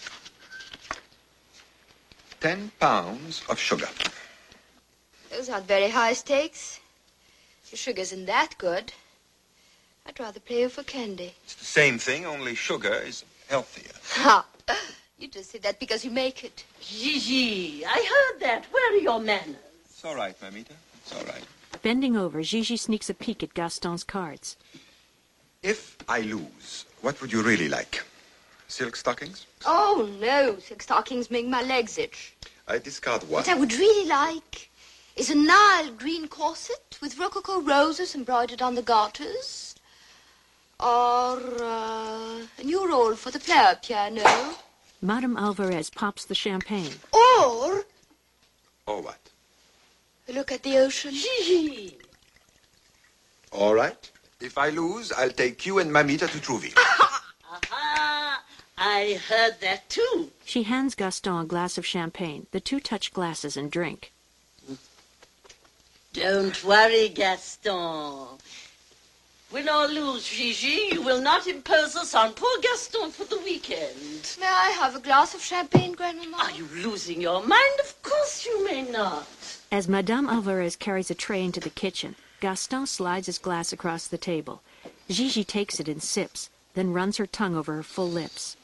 10 pounds of sugar. Those aren't very high stakes. Your sugar isn't that good. I'd rather play you for candy. It's the same thing, only sugar is healthier. Ha! You just say that because you make it. Gigi, I heard that. Where are your manners? It's all right, Mamita. It's all right. Bending over, Gigi sneaks a peek at Gaston's cards. If I lose, what would you really like? Silk stockings? Oh, no. Silk stockings make my legs itch. I discard 1. What I would really like is a Nile green corset with rococo roses embroidered on the garters. Or a new roll for the player piano. Madame Alvarez pops the champagne. Or what? look at the ocean. Gigi! All right. If I lose, I'll take you and Mamita to Trouville. Aha! I heard that too. She hands Gaston a glass of champagne. The two touch glasses and drink. Don't worry, Gaston. Win or lose, Gigi, you will not impose us on poor Gaston for the weekend. May I have a glass of champagne, Grandmama? Are you losing your mind? Of course you may not. As Madame Alvarez carries a tray into the kitchen, Gaston slides his glass across the table. Gigi takes it and sips, then runs her tongue over her full lips.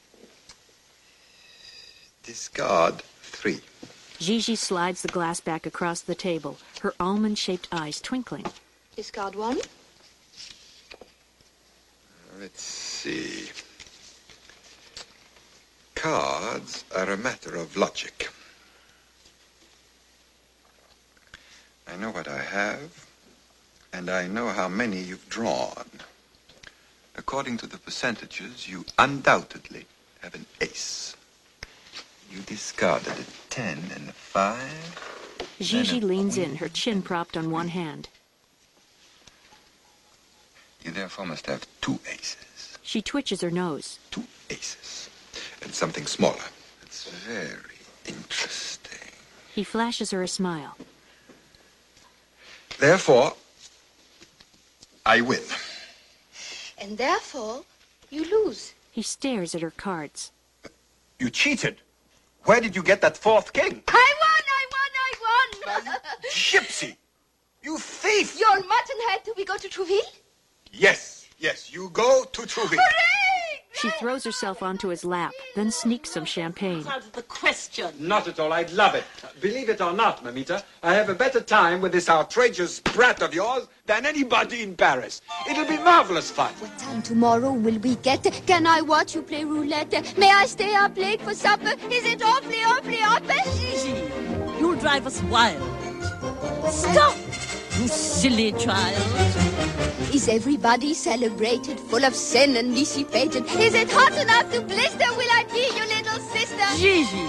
Discard 3. Gigi slides the glass back across the table, her almond-shaped eyes twinkling. Discard 1. Let's see. Cards are a matter of logic. I know what I have, and I know how many you've drawn. According to the percentages, you undoubtedly have an ace. You discarded a 10 and a 5. Gigi leans in, her chin propped on one hand. You therefore must have 2 aces. She twitches her nose. 2 aces. And something smaller. It's very interesting. He flashes her a smile. Therefore, I win. And therefore, you lose. He stares at her cards. You cheated. Where did you get that 4th king? I won! Gypsy! You thief! You're muttonhead. Do we go to Trouville? Yes, you go to Trouville. Hooray! She throws herself onto his lap, then sneaks some champagne. Out of the question. Not at all. I'd love it. Believe it or not, Mamita, I have a better time with this outrageous brat of yours than anybody in Paris. It'll be marvelous fun. What time tomorrow will we get? Can I watch you play roulette? May I stay up late for supper? Is it awfully Gigi, you'll drive us wild. Stop, you silly child. Is everybody celebrated, full of sin and dissipated? Is it hot enough to blister? Will I be your little sister? Gigi,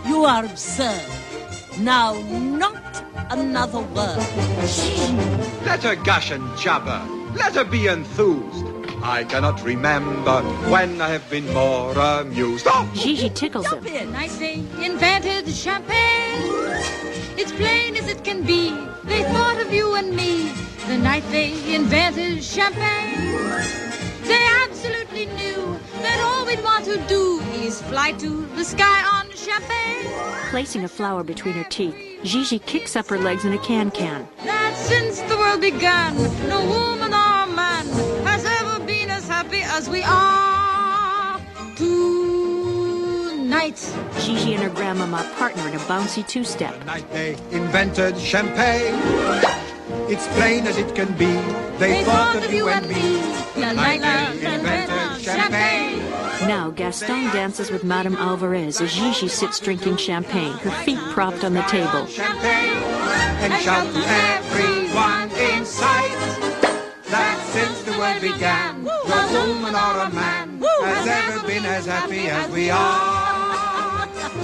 You are absurd. Now, not another word. Let her gush and jabber. Let her be enthused. I cannot remember when I have been more amused. Oh! Gigi tickles him. The night they invented champagne, it's plain as it can be. They thought of you and me. The night they invented champagne, they absolutely knew that all we'd want to do is fly to the sky on champagne. Placing a flower between her teeth, Gigi kicks up her legs in a can-can. That since the world began, no woman or man has ever been as happy as we are tonight. Gigi and her grandmama partner in a bouncy two-step. The night they invented champagne, it's plain as it can be. They thought of you and me. The night they invented champagne. Now Gaston dances with Madame Alvarez as Gigi sits drinking champagne, her feet propped on the table. Champagne, and shout to everyone in sight that since the world began, no woman or a man has ever been as happy as we are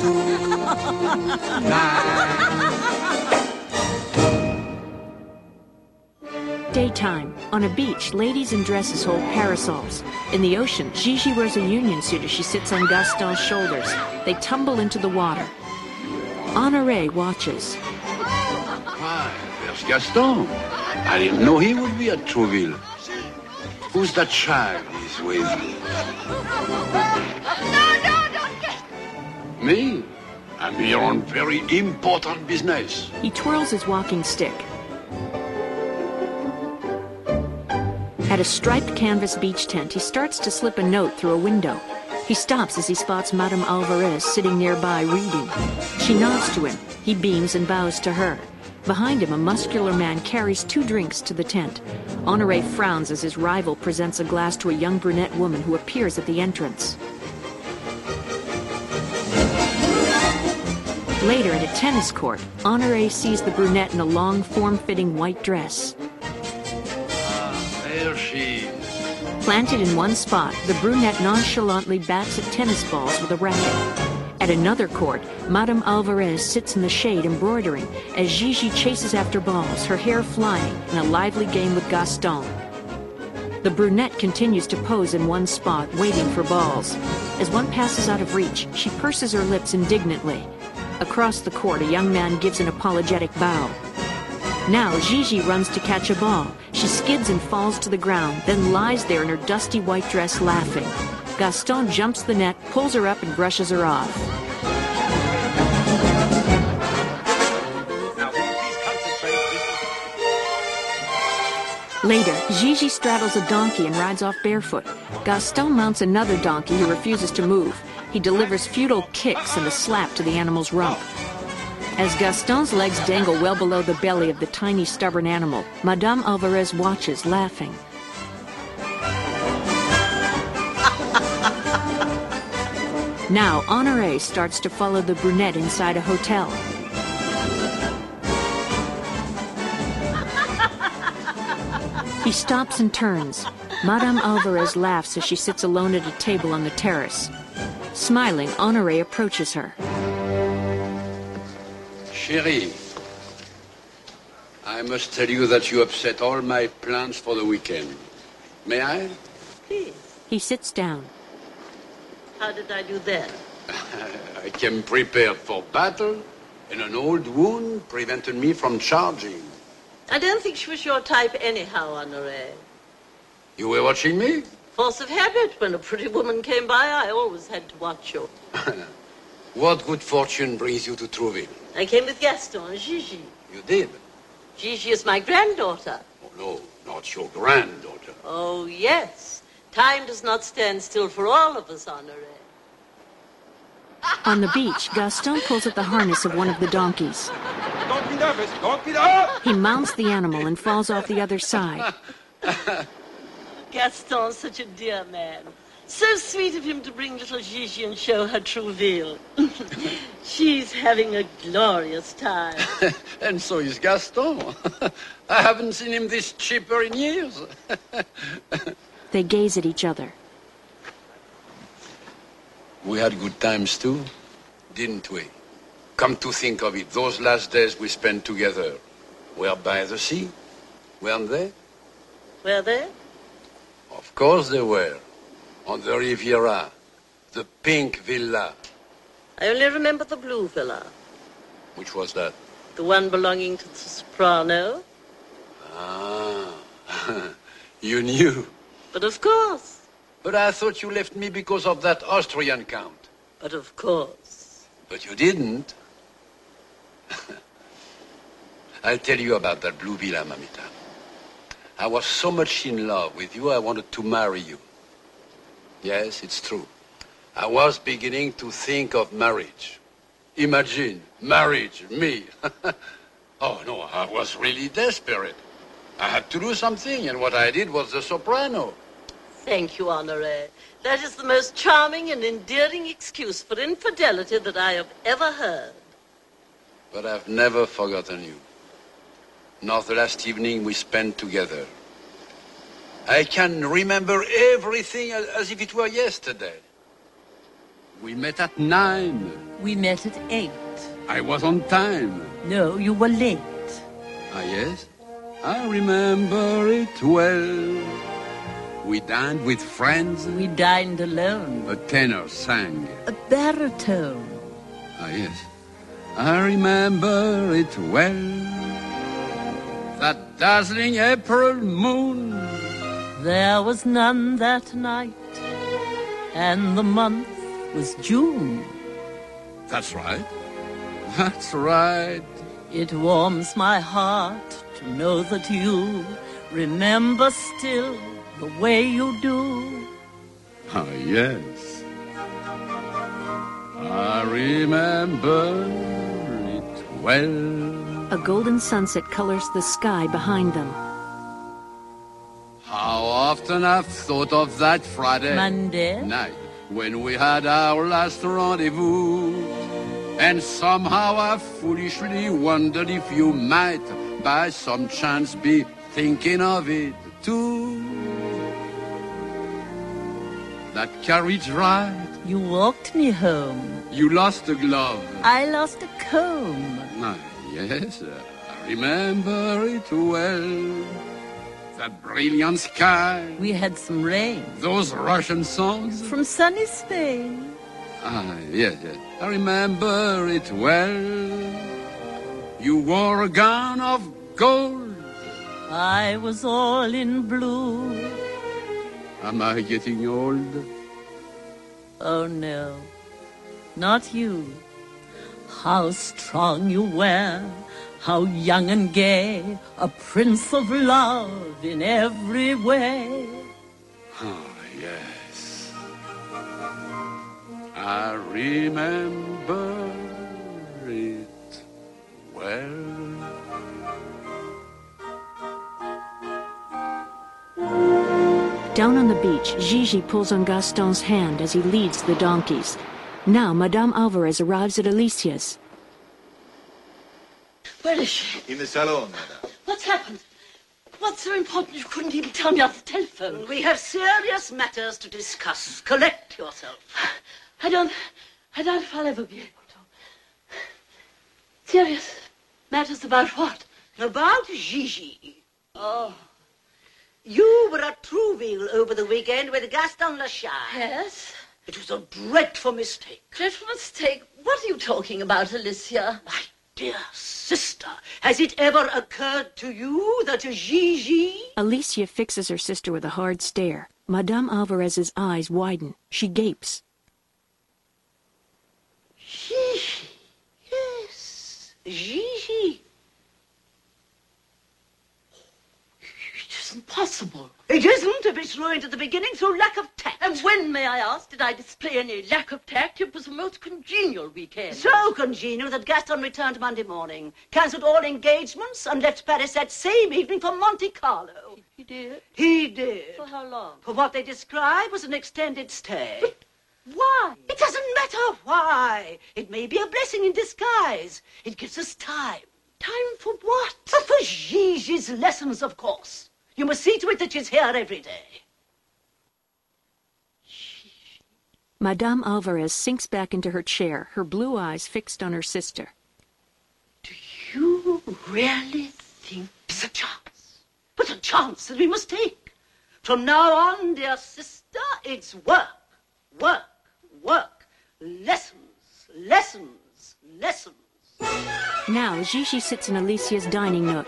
tonight. Daytime. On a beach, ladies in dresses hold parasols. In the ocean, Gigi wears a union suit as she sits on Gaston's shoulders. They tumble into the water. Honoré watches. Why, there's Gaston. I didn't know he would be at Trouville. Who's that child he's with? No, don't get... Me? I'm here on very important business. He twirls his walking stick. At a striped canvas beach tent, he starts to slip a note through a window. He stops as he spots Madame Alvarez sitting nearby reading. She nods to him. He beams and bows to her. Behind him, a muscular man carries 2 drinks to the tent. Honoré frowns as his rival presents a glass to a young brunette woman who appears at the entrance. Later, at a tennis court, Honoré sees the brunette in a long, form-fitting white dress. There she is. Planted in one spot, the brunette nonchalantly bats at tennis balls with a racket. At another court, Madame Alvarez sits in the shade embroidering as Gigi chases after balls, her hair flying, in a lively game with Gaston. The brunette continues to pose in one spot, waiting for balls. As one passes out of reach, she purses her lips indignantly. Across the court, a young man gives an apologetic bow. Now, Gigi runs to catch a ball. She skids and falls to the ground, then lies there in her dusty white dress laughing. Gaston jumps the net, pulls her up, and brushes her off. Later, Gigi straddles a donkey and rides off barefoot. Gaston mounts another donkey who refuses to move. He delivers futile kicks and a slap to the animal's rump. As Gaston's legs dangle well below the belly of the tiny, stubborn animal, Madame Alvarez watches, laughing. Now, Honoré starts to follow the brunette inside a hotel. He stops and turns. Madame Alvarez laughs as she sits alone at a table on the terrace. Smiling, Honoré approaches her. Chérie, I must tell you that you upset all my plans for the weekend. May I? Please. He sits down. How did I do that? I came prepared for battle, and an old wound prevented me from charging. I don't think she was your type anyhow, Honoré. You were watching me? Force of habit. When a pretty woman came by, I always had to watch you. What good fortune brings you to Trouville? I came with Gaston and Gigi. You did? Gigi is my granddaughter. Oh, no, not your granddaughter. Oh, yes. Time does not stand still for all of us, Honoré. On the beach, Gaston pulls at the harness of one of the donkeys. Don't be nervous. Don't be nervous. He mounts the animal and falls off the other side. Gaston's such a dear man. So sweet of him to bring little Gigi and show her Trouville. She's having a glorious time. And so is Gaston. I haven't seen him this chipper in years. They gaze at each other. We had good times too, didn't we? Come to think of it, those last days we spent together were by the sea, weren't they? Were they? Of course they were. On the Riviera, the pink villa. I only remember the blue villa. Which was that? The one belonging to the soprano. Ah, you knew. But of course. But I thought you left me because of that Austrian count. But of course. But you didn't. I'll tell you about that blue villa, Mamita. I was so much in love with you, I wanted to marry you. Yes, it's true. I was beginning to think of marriage. Imagine, marriage, me. Oh, no, I was really desperate. I had to do something, and what I did was the soprano. Thank you, Honoré. That is the most charming and endearing excuse for infidelity that I have ever heard. But I've never forgotten you. Not the last evening we spent together. I can remember everything as if it were yesterday. We met at 9. We met at 8. I was on time. No, you were late. Ah, yes? I remember it well. We dined with friends. We dined alone. A tenor sang. A baritone. Ah, yes. I remember it well. That dazzling April moon. There was none that night, and the month was June. That's right. That's right. It warms my heart to know that you remember still the way you do. Ah, yes. I remember it well. A golden sunset colors the sky behind them. How often I've thought of that Friday Monday night when we had our last rendezvous. And somehow I foolishly wondered if you might, by some chance, be thinking of it too. That carriage ride. You walked me home. You lost a glove. I lost a comb. Ah, yes, I remember it well. That brilliant sky. We had some rain. Those Russian songs. From sunny Spain. Ah, yes, yes. I remember it well. You wore a gown of gold. I was all in blue. Am I getting old? Oh, no. Not you. How strong you were. How young and gay. A prince of love in every way. Ah, yes. I remember it well. Down on the beach, Gigi pulls on Gaston's hand as he leads the donkeys. Now, Madame Alvarez arrives at Alicia's. Where is she? In the salon, madame. What's happened? What's so important you couldn't even tell me on the telephone? We have serious matters to discuss. Collect yourself. I doubt if I'll ever be able to. Serious matters about what? About Gigi. Oh. You were at Trouville over the weekend with Gaston Lachard. Yes? It was a dreadful mistake. Dreadful mistake? What are you talking about, Alicia? My dear sister, has it ever occurred to you that Gigi... Alicia fixes her sister with a hard stare. Madame Alvarez's eyes widen. She gapes. Gigi. Yes, Gigi. It isn't possible. It isn't if it's ruined at the beginning through lack of tact. And when, may I ask, did I display any lack of tact? It was a most congenial weekend. So congenial that Gaston returned Monday morning, cancelled all engagements, and left Paris that same evening for Monte Carlo. He did? He did. For how long? For what they describe as an extended stay. But why? It doesn't matter why. It may be a blessing in disguise. It gives us time. Time for what? For Gigi's lessons, of course. You must see to it that she's here every day. Madame Alvarez sinks back into her chair, her blue eyes fixed on her sister. You really think it's a chance? But a chance that we must take. From now on, dear sister, it's work, work, work. Lessons, lessons, lessons. Now, Gigi sits in Alicia's dining nook.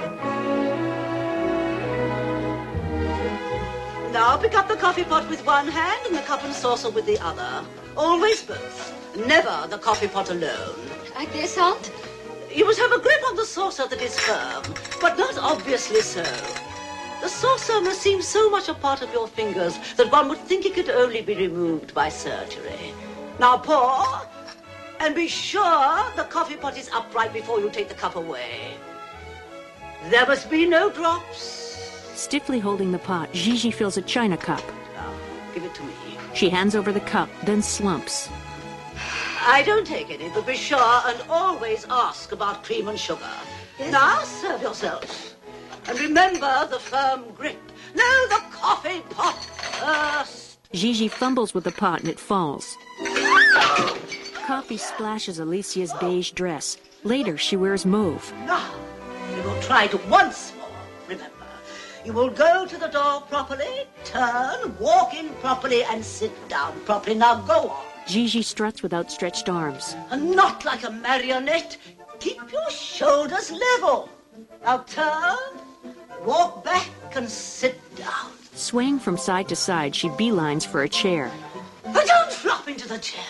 Now pick up the coffee pot with one hand and the cup and saucer with the other. Always both. Never the coffee pot alone. Like this, Aunt? You must have a grip on the saucer that is firm, but not obviously so. The saucer must seem so much a part of your fingers that one would think it could only be removed by surgery. Now pour, and be sure the coffee pot is upright before you take the cup away. There must be no drops. Stiffly holding the pot, Gigi fills a china cup. Now, give it to me. She hands over the cup, then slumps. I don't take any, but be sure and always ask about cream and sugar. Yes. Now serve yourself. And remember the firm grip. No, the coffee pot first. Gigi fumbles with the pot and it falls. Coffee splashes Alicia's beige dress. Later, she wears mauve. Now, we will try it once more. Remember, you will go to the door properly, turn, walk in properly, and sit down properly. Now go on. Gigi struts with outstretched arms. And not like a marionette. Keep your shoulders level. Now turn, walk back, and sit down. Swaying from side to side, she beelines for a chair. And don't flop into the chair.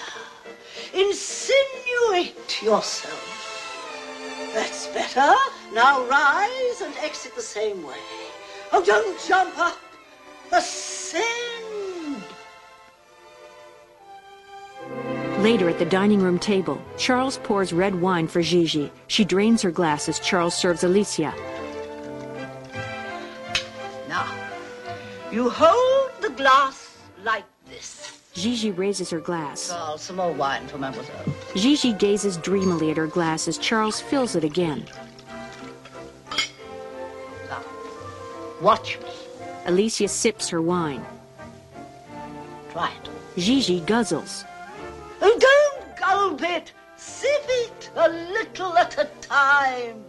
Insinuate yourself. That's better. Now rise and exit the same way. Oh, don't jump up. Ascend. Later at the dining room table, Charles pours red wine for Gigi. She drains her glass as Charles serves Alicia. Now, you hold the glass like this. Gigi raises her glass. Charles, some more wine for Mademoiselle. Gigi gazes dreamily at her glass as Charles fills it again. Now, watch me. Alicia sips her wine. Try it. Gigi guzzles. Oh, don't gulp it. Sip it a little at a time.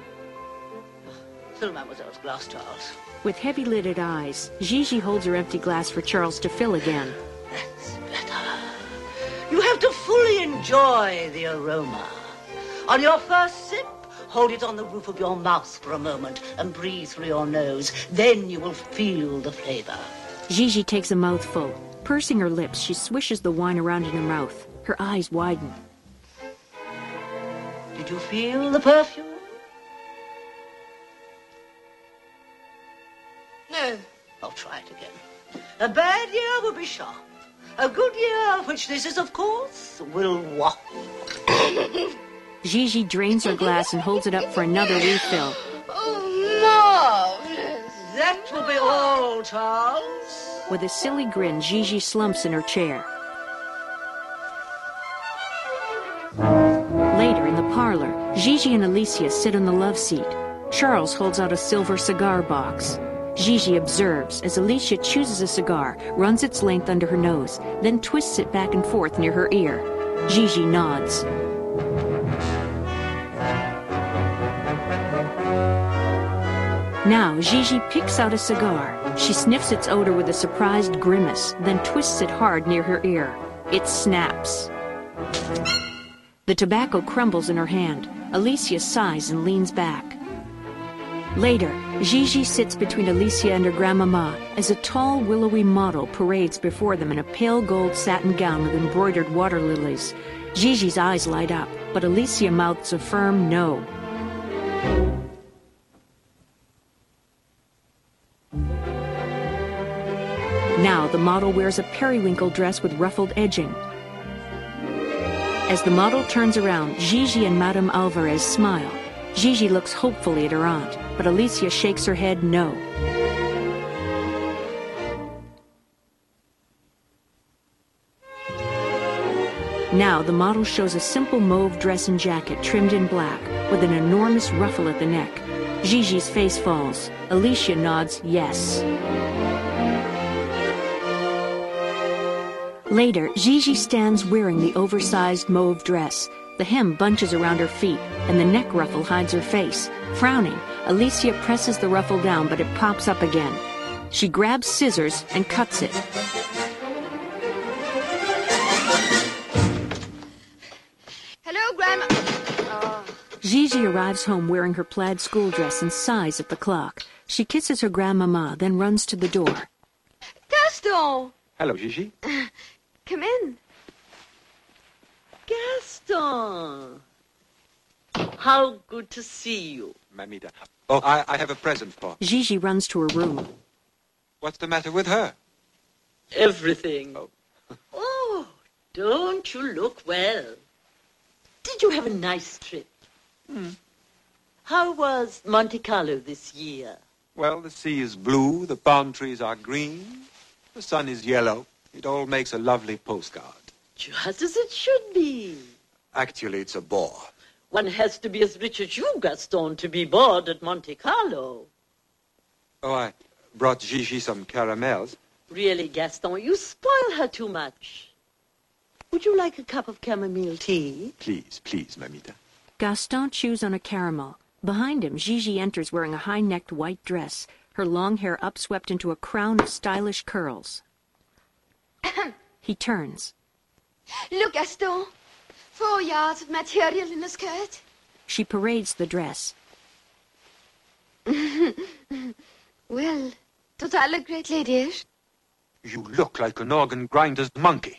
Fill Mademoiselle's glass, Charles. With heavy-lidded eyes, Gigi holds her empty glass for Charles to fill again. That's better. You have to fully enjoy the aroma. On your first sip, hold it on the roof of your mouth for a moment and breathe through your nose. Then you will feel the flavor. Gigi takes a mouthful. Pursing her lips, she swishes the wine around in her mouth. Her eyes widen. Did you feel the perfume? No. I'll try it again. A bad year will be sharp. A good year, which this is, of course, will walk. Gigi drains her glass and holds it up for another refill. Oh, marvelous. That will be all, Charles. With a silly grin, Gigi slumps in her chair. Later, in the parlor, Gigi and Alicia sit on the love seat. Charles holds out a silver cigar box. Gigi observes as Alicia chooses a cigar, runs its length under her nose, then twists it back and forth near her ear. Gigi nods. Now, Gigi picks out a cigar. She sniffs its odor with a surprised grimace, then twists it hard near her ear. It snaps. The tobacco crumbles in her hand. Alicia sighs and leans back. Later, Gigi sits between Alicia and her grandmama as a tall, willowy model parades before them in a pale gold satin gown with embroidered water lilies. Gigi's eyes light up, but Alicia mouths a firm no. Now the model wears a periwinkle dress with ruffled edging. As the model turns around, Gigi and Madame Alvarez smile. Gigi looks hopefully at her aunt, but Alicia shakes her head no. Now the model shows a simple mauve dress and jacket trimmed in black, with an enormous ruffle at the neck. Gigi's face falls. Alicia nods yes. Later, Gigi stands wearing the oversized mauve dress. The hem bunches around her feet, and the neck ruffle hides her face. Frowning, Alicia presses the ruffle down, but it pops up again. She grabs scissors and cuts it. Hello, Grandma. Oh. Gigi arrives home wearing her plaid school dress and sighs at the clock. She kisses her grandmama, then runs to the door. Gaston! Hello, Gigi. Come in. Gaston! How good to see you. Mamita. Oh, I have a present for. Gigi runs to her room. What's the matter with her? Everything. Oh, don't you look well? Did you have a nice trip? How was Monte Carlo this year? Well, the sea is blue, the palm trees are green, the sun is yellow. It all makes a lovely postcard. Just as it should be. Actually, it's a bore. One has to be as rich as you, Gaston, to be bored at Monte Carlo. Oh, I brought Gigi some caramels. Really, Gaston, you spoil her too much. Would you like a cup of chamomile tea? Please, please, Mamita. Gaston chews on a caramel. Behind him, Gigi enters wearing a high-necked white dress, her long hair upswept into a crown of stylish curls. He turns. Look, Gaston. 4 yards of material in a skirt. She parades the dress. Well, don't I look great, ladyish? You look like an organ grinder's monkey.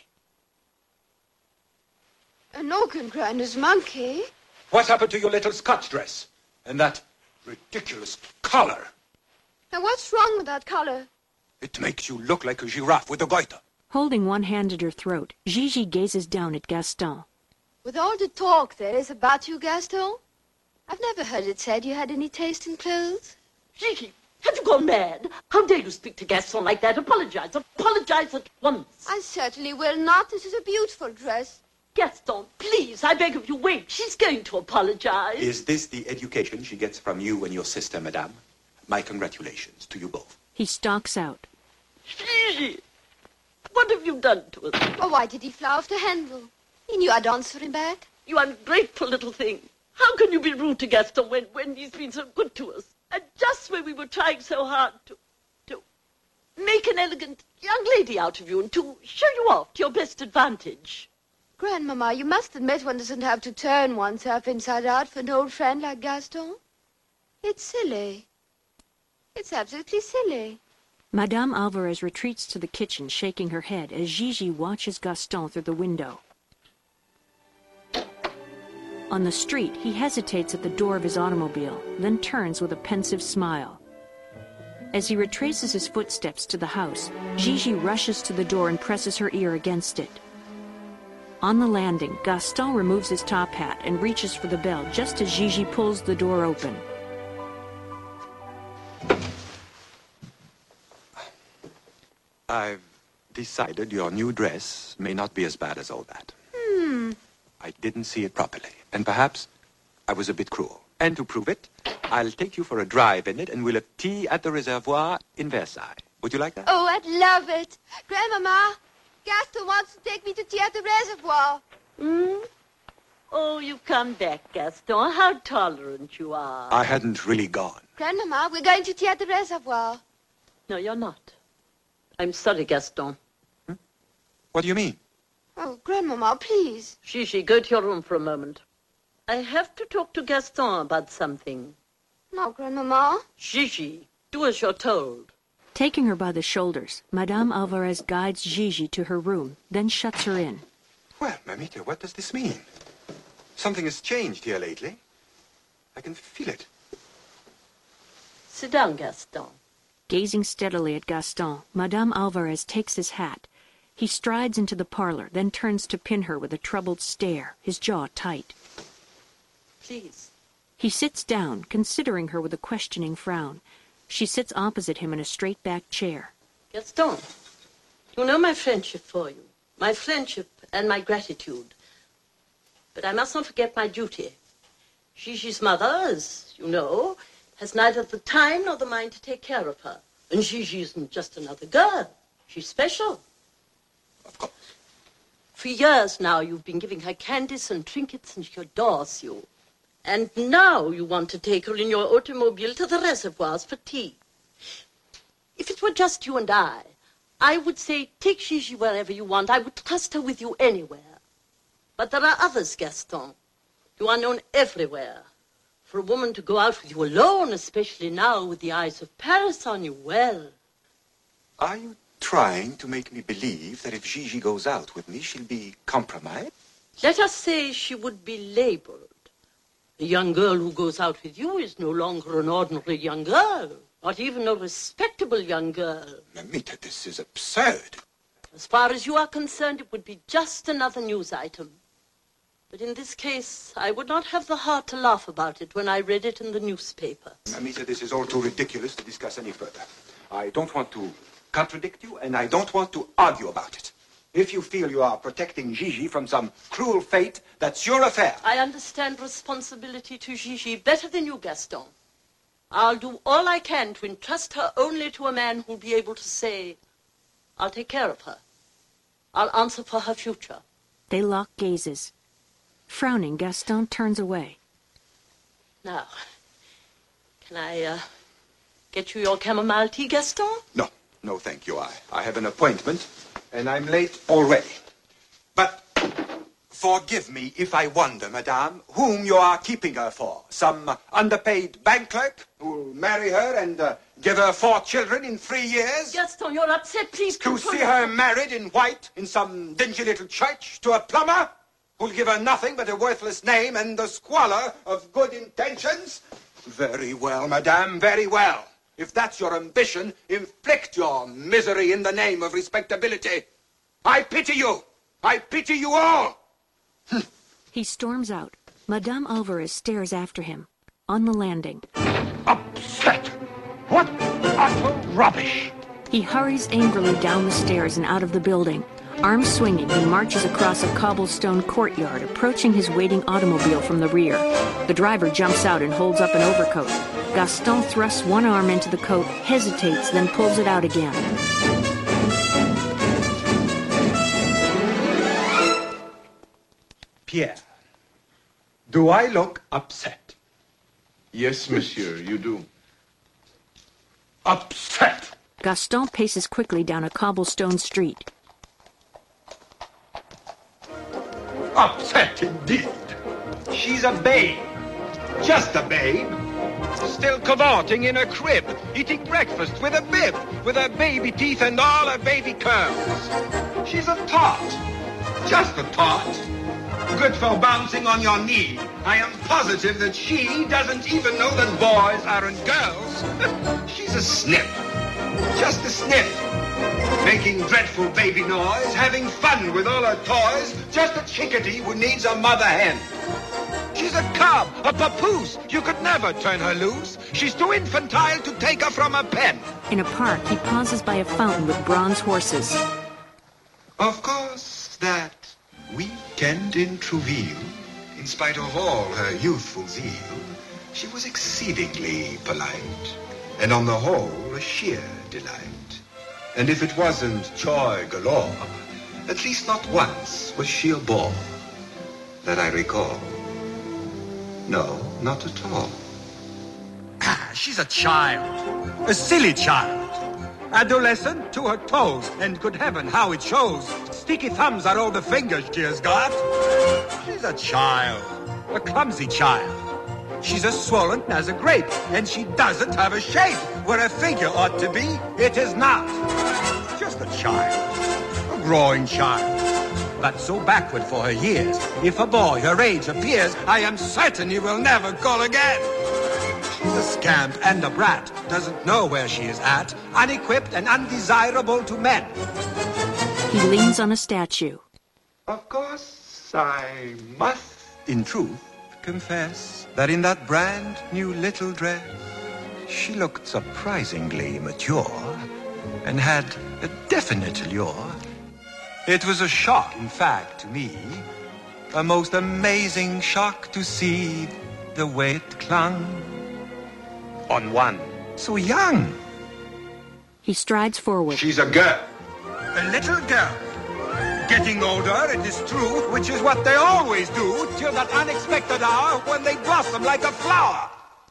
An organ grinder's monkey? What happened to your little Scotch dress? And that ridiculous collar? Now, what's wrong with that collar? It makes you look like a giraffe with a goiter. Holding one hand at her throat, Gigi gazes down at Gaston. With all the talk there is about you, Gaston, I've never heard it said you had any taste in clothes. Gigi, have you gone mad? How dare you speak to Gaston like that? Apologize. Apologize at once. I certainly will not. This is a beautiful dress. Gaston, please, I beg of you, wait. She's going to apologize. Is this the education she gets from you and your sister, madame? My congratulations to you both. He stalks out. Gigi, what have you done to us? Oh, why did he fly off the handle? He knew I'd answer him back. You ungrateful little thing. How can you be rude to Gaston when he's been so good to us? And just when we were trying so hard to make an elegant young lady out of you and to show you off to your best advantage. Grandmama, you must admit one doesn't have to turn oneself inside out for an old friend like Gaston. It's silly. It's absolutely silly. Madame Alvarez retreats to the kitchen, shaking her head as Gigi watches Gaston through the window. On the street, he hesitates at the door of his automobile, then turns with a pensive smile. As he retraces his footsteps to the house, Gigi rushes to the door and presses her ear against it. On the landing, Gaston removes his top hat and reaches for the bell just as Gigi pulls the door open. I've decided your new dress may not be as bad as all that. I didn't see it properly, and perhaps I was a bit cruel. And to prove it, I'll take you for a drive in it, and we'll have tea at the Reservoir in Versailles. Would you like that? Oh, I'd love it. Grandmama, Gaston wants to take me to tea at the Reservoir. Oh, you've come back, Gaston. How tolerant you are. I hadn't really gone. Grandmama, we're going to tea at the Reservoir. No, you're not. I'm sorry, Gaston. What do you mean? Oh, Grandmama, please. Gigi, go to your room for a moment. I have to talk to Gaston about something. No, Grandmama. Gigi, do as you're told. Taking her by the shoulders, Madame Alvarez guides Gigi to her room, then shuts her in. Well, Mamita, what does this mean? Something has changed here lately. I can feel it. Sit down, Gaston. Gazing steadily at Gaston, Madame Alvarez takes his hat. He strides into the parlor, then turns to pin her with a troubled stare, his jaw tight. Please. He sits down, considering her with a questioning frown. She sits opposite him in a straight-backed chair. Gaston, you know my friendship for you, my friendship and my gratitude. But I must not forget my duty. Gigi's mother, as you know, has neither the time nor the mind to take care of her. And Gigi isn't just another girl. She's special. Of course. For years now, you've been giving her candies and trinkets, and she adores you. And now you want to take her in your automobile to the reservoirs for tea. If it were just you and I would say take Gigi wherever you want. I would trust her with you anywhere. But there are others, Gaston. You are known everywhere. For a woman to go out with you alone, especially now with the eyes of Paris on you, well... Are you trying to make me believe that if Gigi goes out with me, she'll be compromised? Let us say she would be labeled. A young girl who goes out with you is no longer an ordinary young girl, not even a respectable young girl. Mamita, this is absurd. As far as you are concerned, it would be just another news item. But in this case, I would not have the heart to laugh about it when I read it in the newspaper. Mamita, this is all too ridiculous to discuss any further. I don't want to contradict you, and I don't want to argue about it. If you feel you are protecting Gigi from some cruel fate, that's your affair. I understand responsibility to Gigi better than you, Gaston. I'll do all I can to entrust her only to a man who'll be able to say, I'll take care of her. I'll answer for her future. They lock gazes. Frowning, Gaston turns away. Now, can I get you your chamomile tea, Gaston? No, thank you. I have an appointment, and I'm late already. But forgive me if I wonder, madame, whom you are keeping her for. Some underpaid bank clerk who'll marry her and give her 4 children in 3 years? Gaston, you're upset. Please to see her married in white in some dingy little church to a plumber who'll give her nothing but a worthless name and the squalor of good intentions? Very well, madame, very well. If that's your ambition, inflict your misery in the name of respectability. I pity you. I pity you all. He storms out. Madame Alvarez stares after him. On the landing. Upset! What utter rubbish! He hurries angrily down the stairs and out of the building. Arms swinging, he marches across a cobblestone courtyard, approaching his waiting automobile from the rear. The driver jumps out and holds up an overcoat. Gaston thrusts one arm into the coat, hesitates, then pulls it out again. Pierre, do I look upset? Yes, monsieur, you do. Upset! Gaston paces quickly down a cobblestone street. Upset indeed. She's a babe. Just a babe. Still cavorting in her crib, eating breakfast with a bib, with her baby teeth and all her baby curls. She's a tot. Just a tot. Good for bouncing on your knee. I am positive that she doesn't even know that boys aren't girls. She's a snip. Just a snip. Making dreadful baby noise, having fun with all her toys, just a chickadee who needs a mother hen. She's a cub, a papoose. You could never turn her loose. She's too infantile to take her from a pen. In a park, he pauses by a fountain with bronze horses. Of course, that weekend in Trouville, in spite of all her youthful zeal, she was exceedingly polite, and on the whole, a sheer delight. And if it wasn't joy galore, at least not once was she a bore, that I recall. No, not at all. She's a child, a silly child. Adolescent to her toes, and good heaven, how it shows. Sticky thumbs are all the fingers she has got. She's a child, a clumsy child. She's as swollen as a grape, and she doesn't have a shape. Where a figure ought to be, it is not. Just a child, a growing child. But so backward for her years, if a boy her age appears, I am certain he will never call again. She's a scamp and a brat, doesn't know where she is at, unequipped and undesirable to men. He leans on a statue. Of course, I must, in truth, confess that in that brand new little dress, she looked surprisingly mature and had a definite allure. It was a shock, in fact, to me, a most amazing shock to see the way it clung on one so young. He strides forward. She's a girl, a little girl, getting older, it is true, which is what they always do, till that unexpected hour when they blossom like a flower.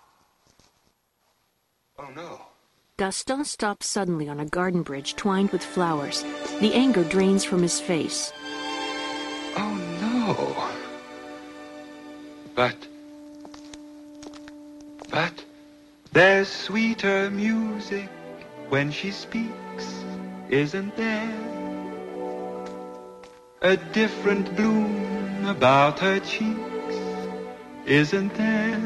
Oh, no. Gaston stops suddenly on a garden bridge twined with flowers. The anger drains from his face. Oh, no. But there's sweeter music when she speaks, isn't there? A different bloom about her cheeks, isn't there?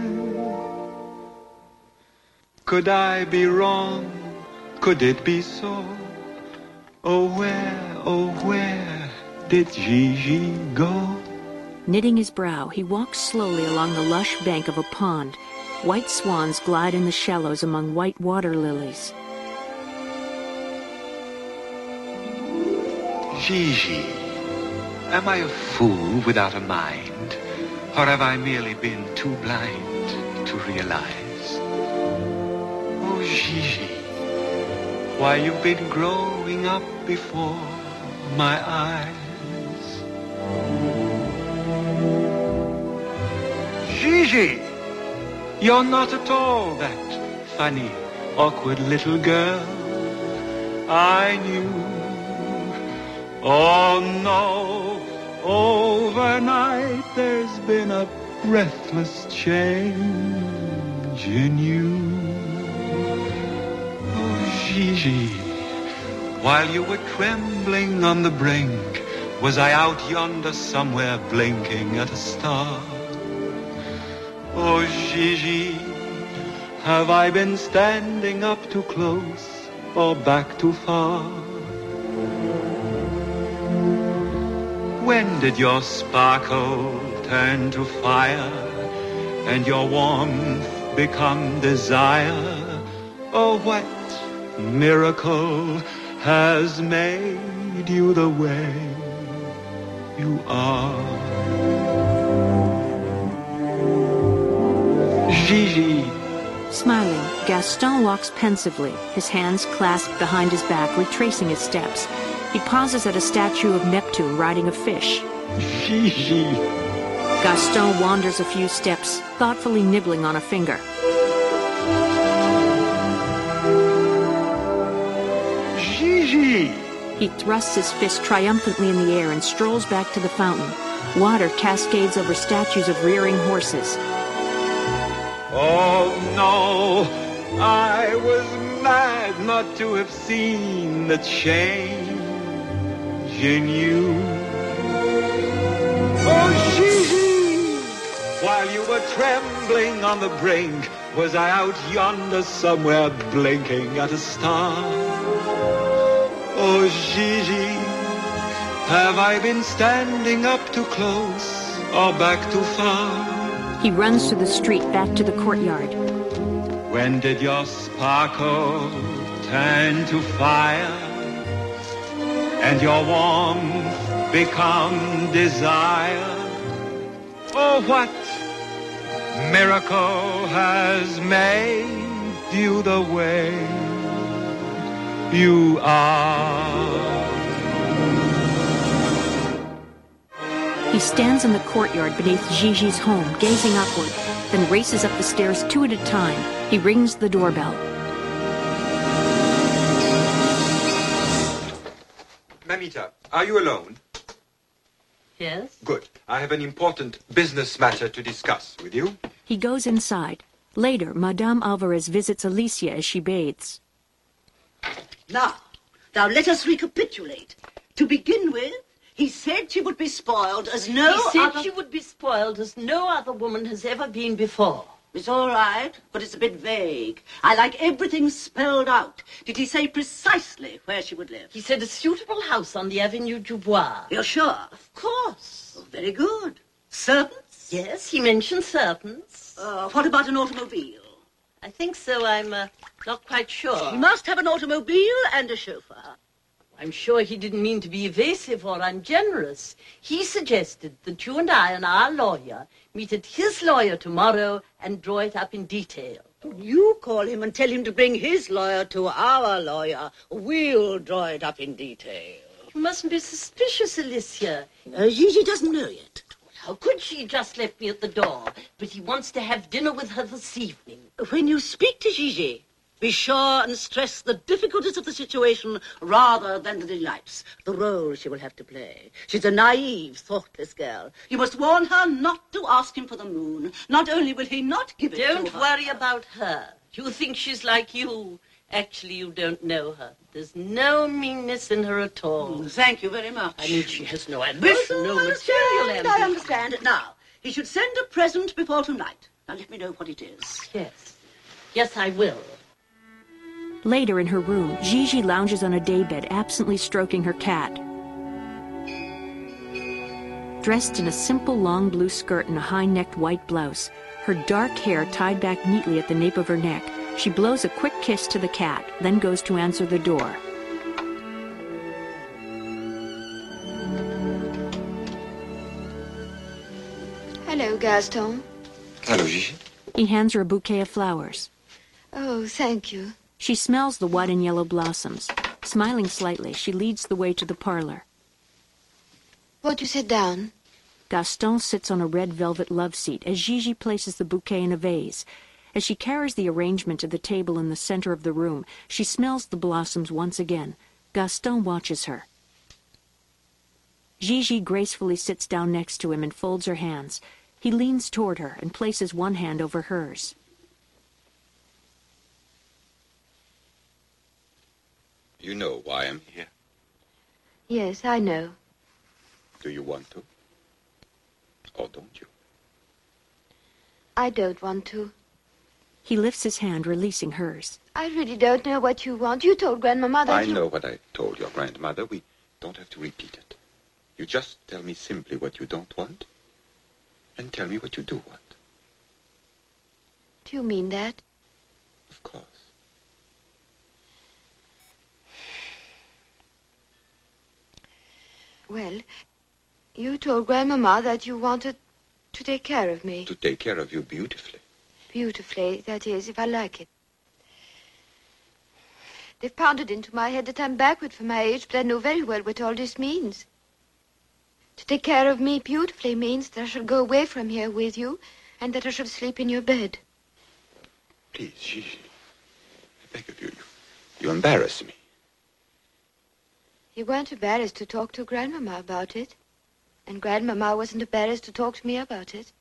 Could I be wrong? Could it be so? Oh, where did Gigi go? Knitting his brow, he walks slowly along the lush bank of a pond. White swans glide in the shallows among white water lilies. Gigi, am I a fool without a mind? Or have I merely been too blind to realize? Oh, Gigi, why you've been growing up before my eyes. Gigi, you're not at all that funny, awkward little girl I knew. Oh, no, overnight there's been a breathless change in you. Oh, Gigi, while you were trembling on the brink, was I out yonder somewhere blinking at a star? Oh, Gigi, have I been standing up too close or back too far? When did your sparkle turn to fire and your warmth become desire? Oh, what miracle has made you the way you are? Gigi. Smiling, Gaston walks pensively, his hands clasped behind his back, retracing his steps. He pauses at a statue of Neptune riding a fish. Gigi. Gaston wanders a few steps, thoughtfully nibbling on a finger. Gigi. He thrusts his fist triumphantly in the air and strolls back to the fountain. Water cascades over statues of rearing horses. Oh, no, I was mad not to have seen the change in you. Oh, Gigi, while you were trembling on the brink, was I out yonder somewhere blinking at a star? Oh, Gigi, have I been standing up too close or back too far? He runs through the street back to the courtyard. When did your sparkle turn to fire and your warmth become desire? Oh, what miracle has made you the way you are? He stands in the courtyard beneath Gigi's home, gazing upward, then races up the stairs 2 at a time. He rings the doorbell. Mamita, are you alone? Yes? Good. I have an important business matter to discuss with you. He goes inside. Later, Madame Alvarez visits Alicia as she bathes. Now let us recapitulate. To begin with, he said she would be spoiled as she would be spoiled as no other woman has ever been before. It's all right, but it's a bit vague. I like everything spelled out. Did he say precisely where she would live? He said a suitable house on the Avenue du Bois. You're sure? Of course. Oh, very good. Servants? Yes, he mentioned servants. What about an automobile? I think so. I'm not quite sure. He must have an automobile and a chauffeur. I'm sure he didn't mean to be evasive or ungenerous. He suggested that you and I and our lawyer meet at his lawyer tomorrow and draw it up in detail. You call him and tell him to bring his lawyer to our lawyer. We'll draw it up in detail. You mustn't be suspicious, Alicia. Gigi doesn't know yet. How could she? Just left me at the door. But he wants to have dinner with her this evening. When you speak to Gigi, be sure and stress the difficulties of the situation rather than the delights, the role she will have to play. She's a naive, thoughtless girl. You must warn her not to ask him for the moon. Not only will he not give it to her... Don't worry about her. You think she's like you. Actually, you don't know her. There's no meanness in her at all. Thank you very much. I mean, she has no ambition, no material ambition. I understand it now. He should send a present before tonight. Now, let me know what it is. Yes. Yes, I will. Later in her room, Gigi lounges on a daybed, absently stroking her cat. Dressed in a simple long blue skirt and a high-necked white blouse, her dark hair tied back neatly at the nape of her neck, she blows a quick kiss to the cat, then goes to answer the door. Hello, Gaston. Hello, Gigi. He hands her a bouquet of flowers. Oh, thank you. She smells the white and yellow blossoms. Smiling slightly, she leads the way to the parlor. Won't you sit down? Gaston sits on a red velvet love seat as Gigi places the bouquet in a vase. As she carries the arrangement to the table in the center of the room, she smells the blossoms once again. Gaston watches her. Gigi gracefully sits down next to him and folds her hands. He leans toward her and places one hand over hers. You know why I'm here. Yes, I know. Do you want to? Or don't you? I don't want to. He lifts his hand, releasing hers. I really don't know what you want. You told Grandmama that I know what I told your grandmother. We don't have to repeat it. You just tell me simply what you don't want, and tell me what you do want. Do you mean that? Of course. Well, you told Grandmama that you wanted to take care of me. To take care of you beautifully. Beautifully, that is, if I like it. They've pounded into my head that I'm backward for my age, but I know very well what all this means. To take care of me beautifully means that I shall go away from here with you, and that I shall sleep in your bed. Please, Gigi, I beg of you, you embarrass me. You weren't embarrassed to talk to Grandmama about it, and Grandmama wasn't embarrassed to talk to me about it.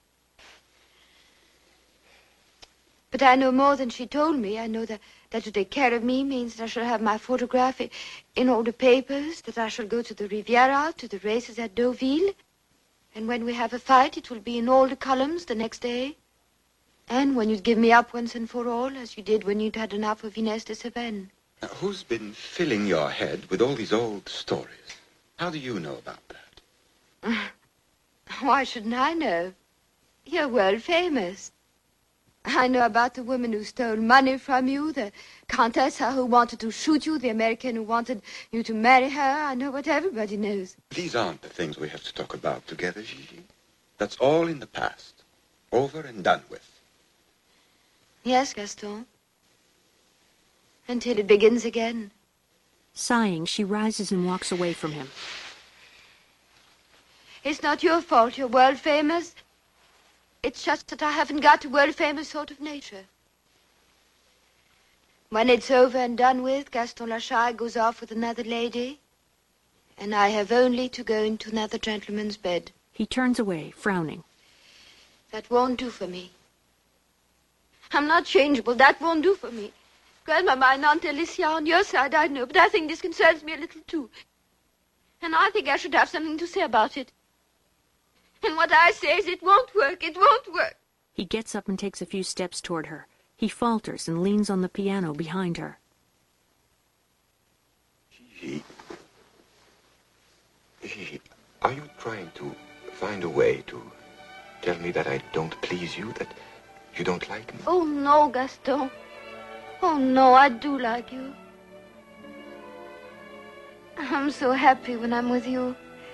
But I know more than she told me. I know that to take care of me means that I shall have my photograph in all the papers, that I shall go to the Riviera, to the races at Deauville. And when we have a fight, it will be in all the columns the next day. And when you'd give me up once and for all, as you did when you'd had enough of Inez de Savenne. Now, who's been filling your head with all these old stories? How do you know about that? Why shouldn't I know? You're world famous. I know about the woman who stole money from you, the Contessa who wanted to shoot you, the American who wanted you to marry her. I know what everybody knows. These aren't the things we have to talk about together, Gigi. That's all in the past. Over and done with. Yes, Gaston. Until it begins again. Sighing, she rises and walks away from him. It's not your fault you're world famous. It's just that I haven't got a world-famous sort of nature. When it's over and done with, Gaston Lachai goes off with another lady, and I have only to go into another gentleman's bed. He turns away, frowning. That won't do for me. I'm not changeable. That won't do for me. Grandmama and Aunt Alicia on your side, I know, but I think this concerns me a little too. And I think I should have something to say about it. And what I say is it won't work. It won't work. He gets up and takes a few steps toward her. He falters and leans on the piano behind her. Gigi, are you trying to find a way to tell me that I don't please you, that you don't like me? Oh, no, Gaston. Oh, no, I do like you. I'm so happy when I'm with you.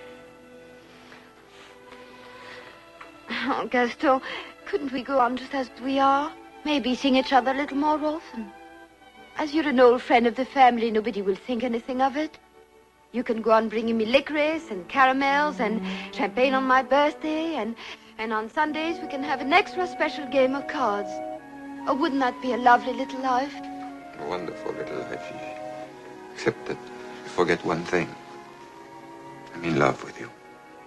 Oh, Gaston, couldn't we go on just as we are? Maybe seeing each other a little more often. As you're an old friend of the family, nobody will think anything of it. You can go on bringing me licorice and caramels and champagne on my birthday, and on Sundays we can have an extra special game of cards. Oh, wouldn't that be a lovely little life? A wonderful little life, Gigi. Except that you forget one thing. I'm in love with you.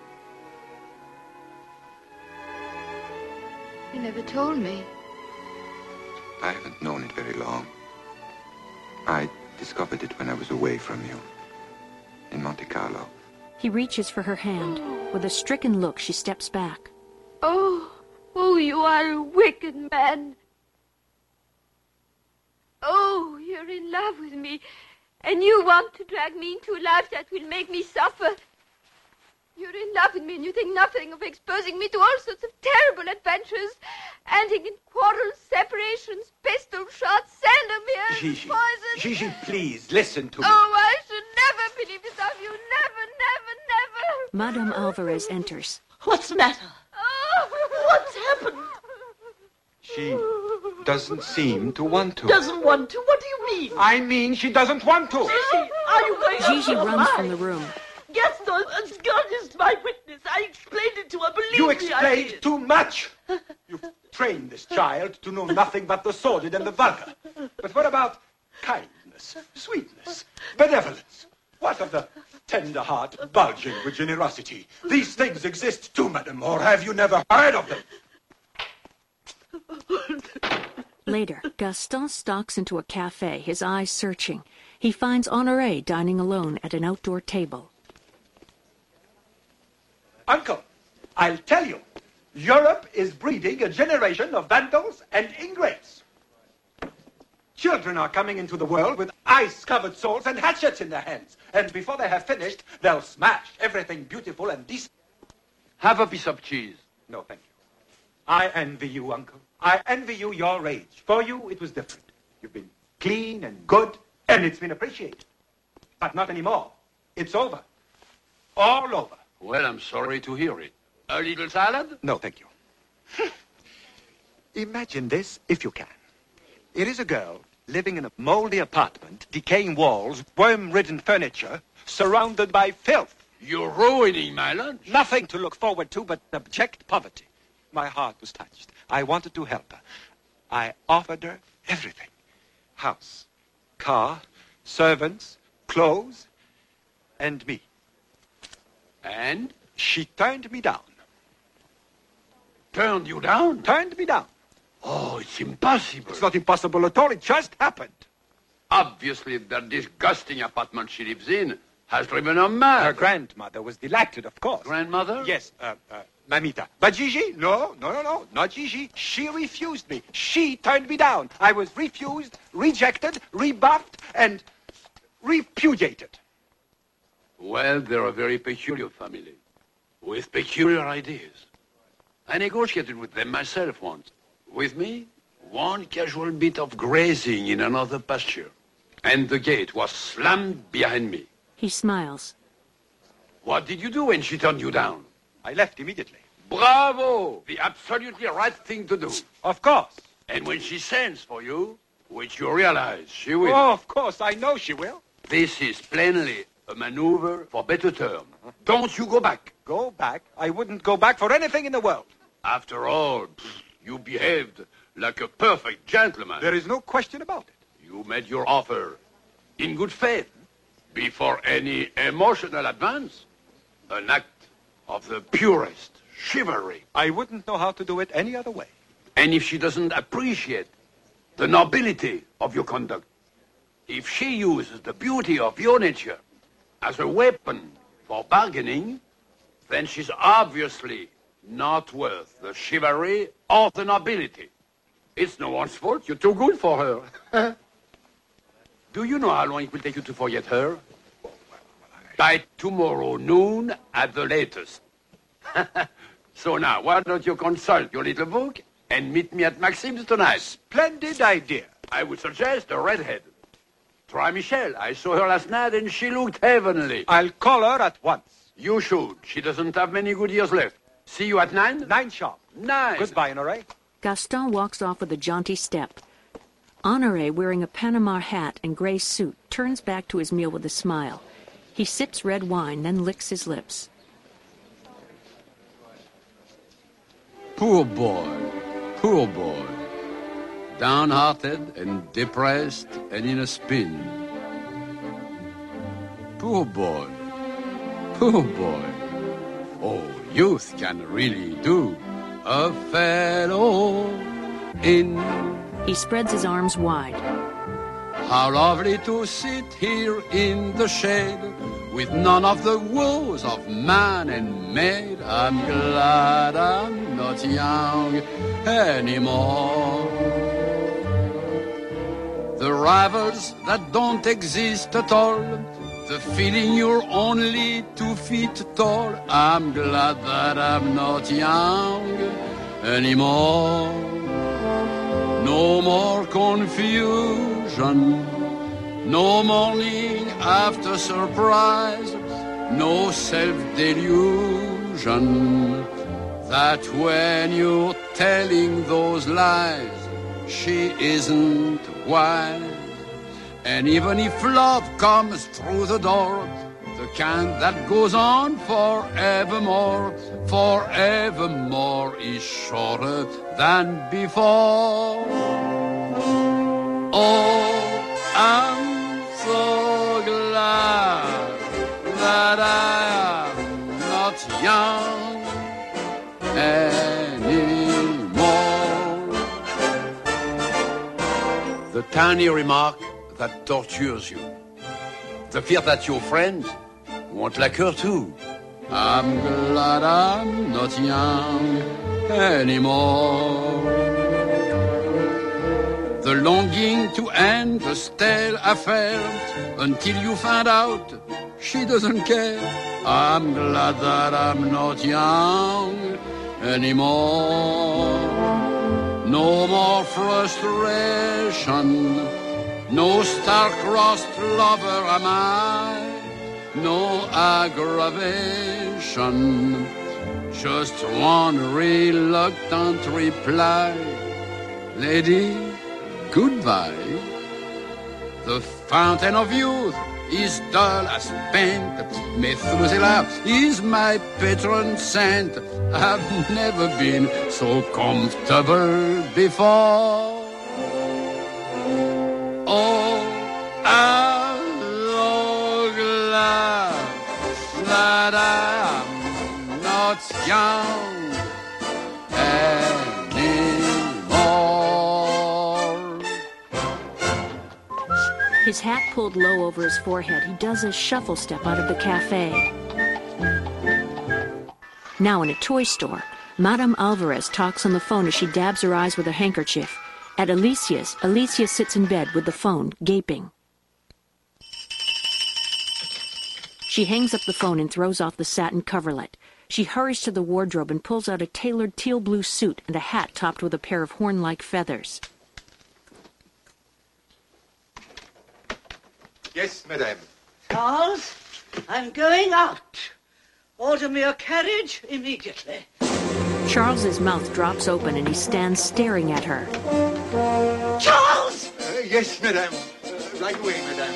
You never told me. I haven't known it very long. I discovered it when I was away from you. In Monte Carlo. He reaches for her hand. With a stricken look, she steps back. Oh, you are a wicked man. Oh, you're in love with me, and you want to drag me into a life that will make me suffer. You're in love with me, and you think nothing of exposing me to all sorts of terrible adventures, ending in quarrels, separations, pistol shots, sandomiers, Gigi, poison. Gigi, please, listen to me. Oh, I should never believe this of you. Never, never, never. Madame Alvarez enters. What's the matter? What's happened? She doesn't seem to want to. Doesn't want to? What do you mean? I mean she doesn't want to. Gigi, are you going out Gigi of your runs mind? from the room. Gaston, as God is my witness, I explained it to her. Believe You me, I explained did. too much. You've trained this child to know nothing but the sordid and the vulgar. But what about kindness, sweetness, benevolence? What of the tender heart bulging with generosity? These things exist too, madam, or have you never heard of them? Later, Gaston stalks into a cafe, his eyes searching. He finds Honoré dining alone at an outdoor table. Uncle, I'll tell you, Europe is breeding a generation of vandals and ingrates. Children are coming into the world with ice-covered swords and hatchets in their hands, and before they have finished, they'll smash everything beautiful and decent. Have a piece of cheese. No, thank you. I envy you, Uncle. I envy you your age. For you, it was different. You've been clean and good, and it's been appreciated. But not anymore. It's over. All over. Well, I'm sorry to hear it. A little salad? No, thank you. Imagine this, if you can. It is a girl living in a moldy apartment, decaying walls, worm-ridden furniture, surrounded by filth. You're ruining my lunch. Nothing to look forward to but abject poverty. My heart was touched. I wanted to help her. I offered her everything. House, car, servants, clothes, and me. And? She turned me down. Turned you down? Turned me down. Oh, it's impossible. It's not impossible at all. It just happened. Obviously, the disgusting apartment she lives in has driven her mad. Her grandmother was delighted, of course. Grandmother? Yes, Mamita. But Gigi? No, not Gigi. She refused me. She turned me down. I was refused, rejected, rebuffed, and repudiated. Well, they're a very peculiar family, with peculiar ideas. I negotiated with them myself once. With me, one casual bit of grazing in another pasture, and the gate was slammed behind me. He smiles. What did you do when she turned you down? I left immediately. Bravo! The absolutely right thing to do. Of course. And when she sends for you, which you realize she will. Oh, of course, I know she will. This is plainly a maneuver for better term. Don't you go back. Go back? I wouldn't go back for anything in the world. After all, you behaved like a perfect gentleman. There is no question about it. You made your offer in good faith, before any emotional advance. An act of the purest chivalry. I wouldn't know how to do it any other way. And if she doesn't appreciate the nobility of your conduct, if she uses the beauty of your nature as a weapon for bargaining, then she's obviously not worth the chivalry or the nobility. It's no one's fault. You're too good for her. Do you know how long it will take you to forget her? By tomorrow noon at the latest. So now, why don't you consult your little book and meet me at Maxime's tonight? Splendid idea. I would suggest a redhead. Try Michelle. I saw her last night and she looked heavenly. I'll call her at once. You should. She doesn't have many good years left. See you at 9? 9 sharp. 9. Goodbye, Honoré. Gaston walks off with a jaunty step. Honoré, wearing a Panama hat and gray suit, turns back to his meal with a smile. He sips red wine, then licks his lips. Poor boy, poor boy. Downhearted and depressed and in a spin. Poor boy, poor boy. Oh, youth can really do a fellow in. He spreads his arms wide. How lovely to sit here in the shade with none of the woes of man and maid. I'm glad I'm not young anymore. The rivals that don't exist at all, the feeling you're only 2 feet tall. I'm glad that I'm not young anymore. No more confusion, no morning after surprise, no self-delusion that when you're telling those lies, she isn't wise. And even if love comes through the door, the kind that goes on forevermore, forevermore is shorter than before. Oh, I'm so glad that I am not young anymore. The tiny remark that tortures you. The fear that your friends won't like her too. I'm glad I'm not young anymore. The longing to end the stale affair until you find out she doesn't care. I'm glad that I'm not young anymore. No more frustration, no star-crossed lover am I, no aggravation, just one reluctant reply. Lady, goodbye. The fountain of youth is dull as paint. Methuselah is my patron saint. I've never been so comfortable before. Oh, I'm so glad that I'm not young anymore. His hat pulled low over his forehead, he does a shuffle step out of the cafe. Now in a toy store, Madame Alvarez talks on the phone as she dabs her eyes with a handkerchief. At Alicia's, Alicia sits in bed with the phone, gaping. She hangs up the phone and throws off the satin coverlet. She hurries to the wardrobe and pulls out a tailored teal blue suit and a hat topped with a pair of horn-like feathers. Yes, madame. Charles, I'm going out. Order me a carriage immediately. Charles's mouth drops open and he stands staring at her. Charles! Yes, madame. Right away, madame.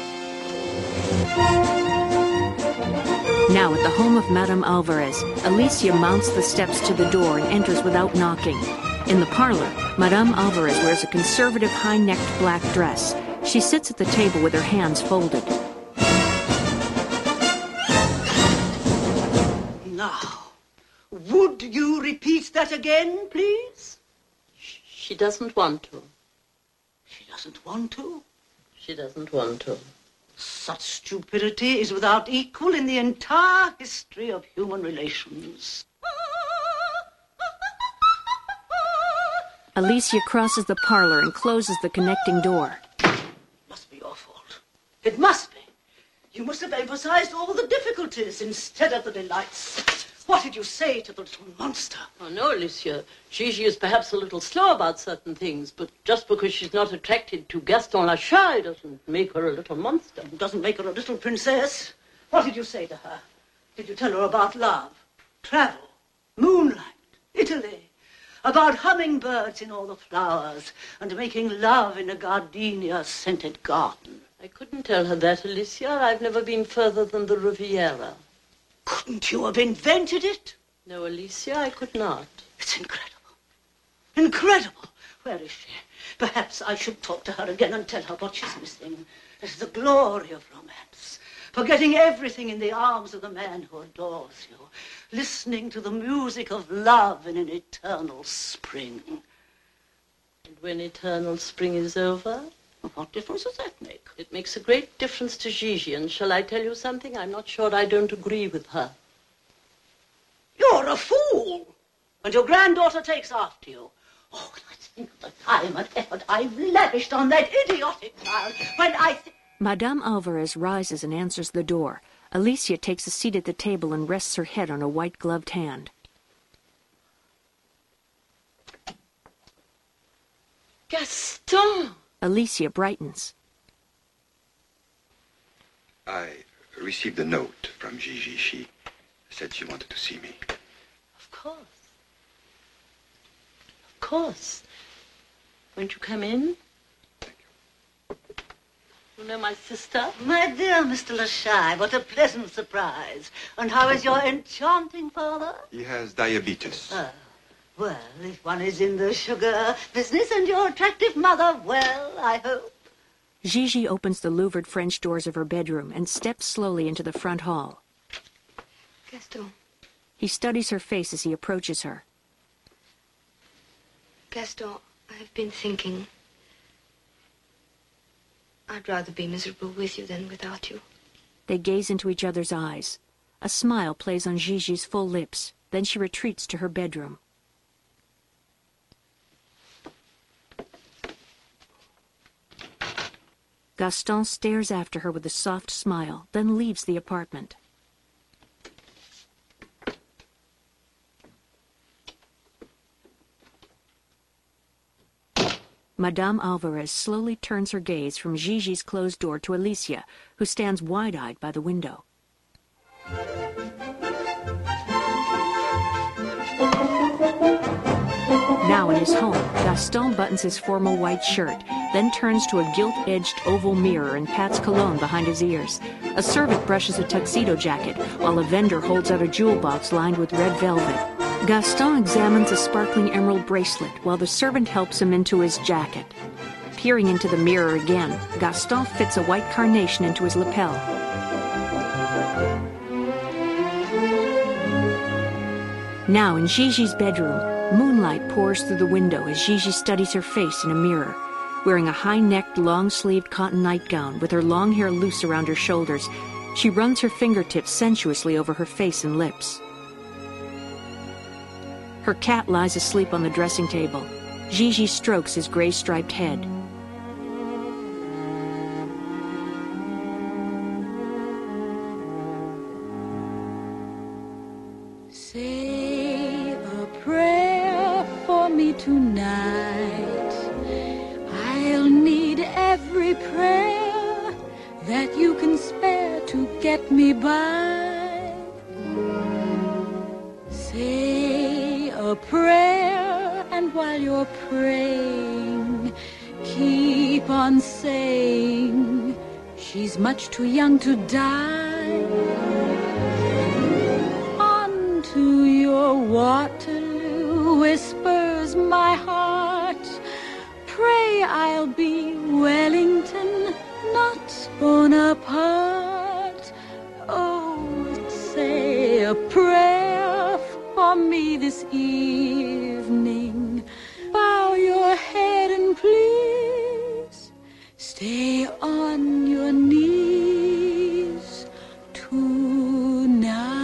Now at the home of Madame Alvarez, Alicia mounts the steps to the door and enters without knocking. In the parlor, Madame Alvarez wears a conservative high-necked black dress. She sits at the table with her hands folded. Now, would you repeat that again, please? She doesn't want to. She doesn't want to? She doesn't want to. Such stupidity is without equal in the entire history of human relations. Alicia crosses the parlor and closes the connecting door. Must be your fault. It must be. You must have emphasized all the difficulties instead of the delights. What did you say to the little monster? Oh, no, Alicia. Gigi is perhaps a little slow about certain things, but just because she's not attracted to Gaston Lachal doesn't make her a little monster. It doesn't make her a little princess. What did you say to her? Did you tell her about love, travel, moonlight, Italy, about hummingbirds in all the flowers, and making love in a gardenia-scented garden? I couldn't tell her that, Alicia. I've never been further than the Riviera. Couldn't you have invented it? No, Alicia, I could not. It's incredible. Incredible. Where is she? Perhaps I should talk to her again and tell her what she's missing. It's the glory of romance. Forgetting everything in the arms of the man who adores you. Listening to the music of love in an eternal spring. And when eternal spring is over? What difference does that make? It makes a great difference to Gigi, and shall I tell you something? I'm not sure I don't agree with her. You're a fool! And your granddaughter takes after you. Oh, let's think of the time and effort I've lavished on that idiotic child when I... Madame Alvarez rises and answers the door. Alicia takes a seat at the table and rests her head on a white-gloved hand. Gaston! Alicia brightens. I received a note from Gigi. She said she wanted to see me. Of course. Of course. Won't you come in? You know my sister? My dear Mr. Lashai, what a pleasant surprise. And how is your enchanting father? He has diabetes. Well, if one is in the sugar business and your attractive mother, well, I hope. Gigi opens the louvered French doors of her bedroom and steps slowly into the front hall. Gaston. He studies her face as he approaches her. Gaston, I've been thinking. I'd rather be miserable with you than without you. They gaze into each other's eyes. A smile plays on Gigi's full lips. Then she retreats to her bedroom. Gaston stares after her with a soft smile, then leaves the apartment. Madame Alvarez slowly turns her gaze from Gigi's closed door to Alicia, who stands wide-eyed by the window. Now in his home, Gaston buttons his formal white shirt, then turns to a gilt-edged oval mirror and pats cologne behind his ears. A servant brushes a tuxedo jacket, while a vendor holds out a jewel box lined with red velvet. Gaston examines a sparkling emerald bracelet while the servant helps him into his jacket. Peering into the mirror again, Gaston fits a white carnation into his lapel. Now in Gigi's bedroom, moonlight pours through the window as Gigi studies her face in a mirror. Wearing a high-necked, long-sleeved cotton nightgown with her long hair loose around her shoulders, she runs her fingertips sensuously over her face and lips. Her cat lies asleep on the dressing table. Gigi strokes his gray-striped head. Say a prayer for me tonight. I'll need every prayer that you can spare to get me by. Say a prayer, and while you're praying, keep on saying she's much too young to die. Onto your Waterloo whispers my heart. Pray I'll be Wellington, not Bonaparte. Oh, say a prayer for me this evening. Bow your head and please stay on your knees tonight.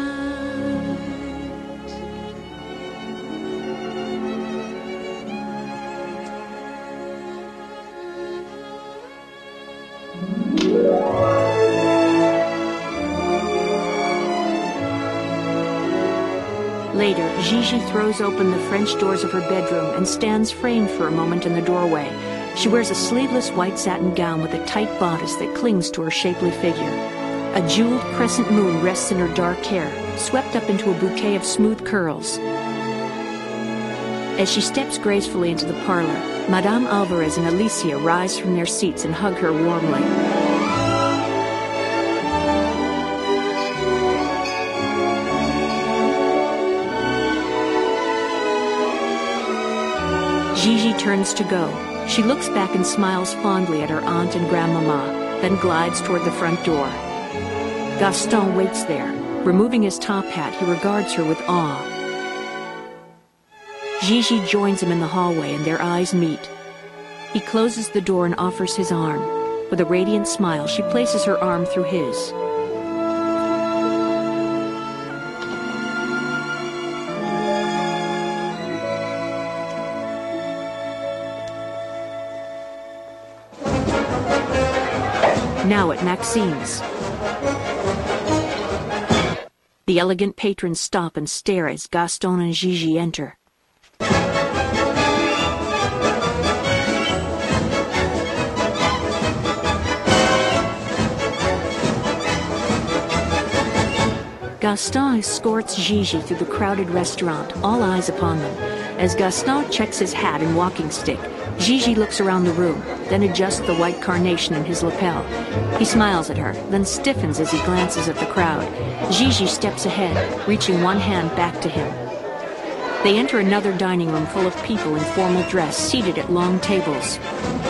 Later, Gigi throws open the French doors of her bedroom and stands framed for a moment in the doorway. She wears a sleeveless white satin gown with a tight bodice that clings to her shapely figure. A jeweled crescent moon rests in her dark hair, swept up into a bouquet of smooth curls. As she steps gracefully into the parlor, Madame Alvarez and Alicia rise from their seats and hug her warmly. turns to go. She looks back and smiles fondly at her aunt and grandmama, then glides toward the front door. Gaston waits there. Removing his top hat, he regards her with awe. Gigi joins him in the hallway and their eyes meet. He closes the door and offers his arm. With a radiant smile, she places her arm through his. Now at Maxime's. The elegant patrons stop and stare as Gaston and Gigi enter. Gaston escorts Gigi through the crowded restaurant, all eyes upon them. As Gaston checks his hat and walking stick, Gigi looks around the room, then adjusts the white carnation in his lapel. He smiles at her, then stiffens as he glances at the crowd. Gigi steps ahead, reaching one hand back to him. They enter another dining room full of people in formal dress, seated at long tables.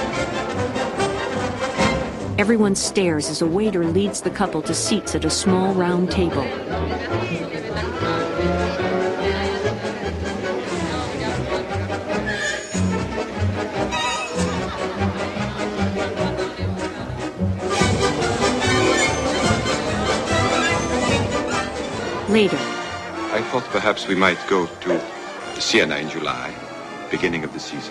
Everyone stares as a waiter leads the couple to seats at a small round table. Later. I thought perhaps we might go to Siena in July, beginning of the season.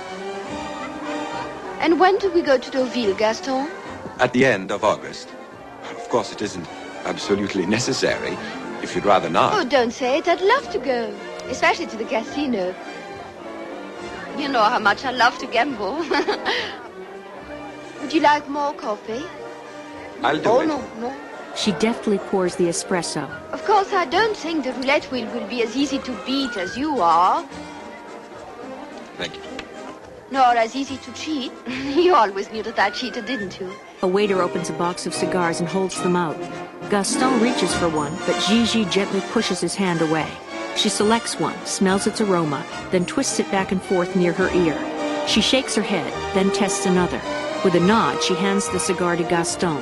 And when do we go to Deauville, Gaston? At the end of August. Of course, it isn't absolutely necessary, if you'd rather not. Oh, don't say it. I'd love to go, especially to the casino. You know how much I love to gamble. Would you like more coffee? I'll do it. Oh, no. She deftly pours the espresso. Of course, I don't think the roulette wheel will be as easy to beat as you are. Thank you. Nor as easy to cheat. You always knew that I cheated, didn't you? A waiter opens a box of cigars and holds them out. Gaston reaches for one, but Gigi gently pushes his hand away. She selects one, smells its aroma, then twists it back and forth near her ear. She shakes her head, then tests another. With a nod, she hands the cigar to Gaston.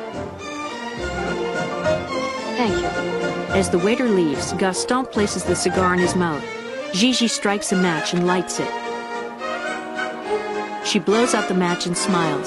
Thank you. As the waiter leaves, Gaston places the cigar in his mouth. Gigi strikes a match and lights it. She blows out the match and smiles.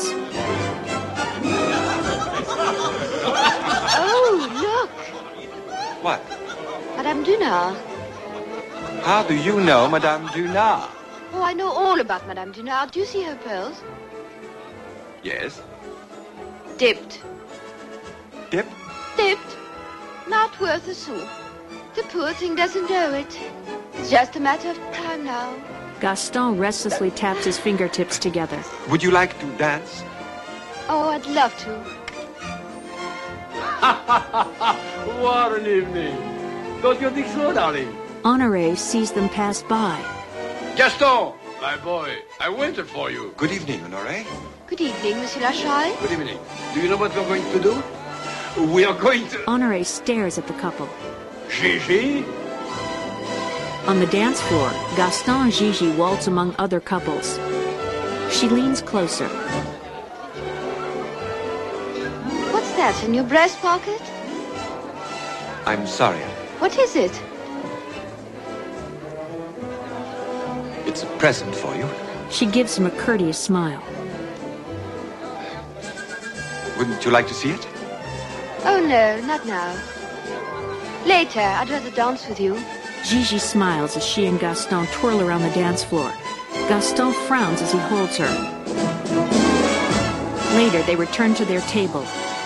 Oh, look! What? Madame Dunard. How do you know Madame Dunard? Oh, I know all about Madame Dunard. Do you see her pearls? Yes. Dipped. Dipped? Dipped. Not worth a sou. The poor thing doesn't know it. It's just a matter of time now. Gaston restlessly taps his fingertips together. Would you like to dance? Oh, I'd love to. What an evening. Don't you think so, darling? Honoré sees them pass by. Gaston, my boy, I waited for you. Good evening, Honoré. Good evening, Monsieur Lachai. Good evening. Do you know what we're going to do? We are going to... Honoré stares at the couple. Gigi? On the dance floor, Gaston and Gigi waltz among other couples. She leans closer. What's that, in your breast pocket? I'm sorry. What is it? It's a present for you. She gives him a courteous smile. Wouldn't you like to see it? Oh, no, not now. Later, I'd rather dance with you. Gigi smiles as she and Gaston twirl around the dance floor. Gaston frowns as he holds her. Later, they return to their table.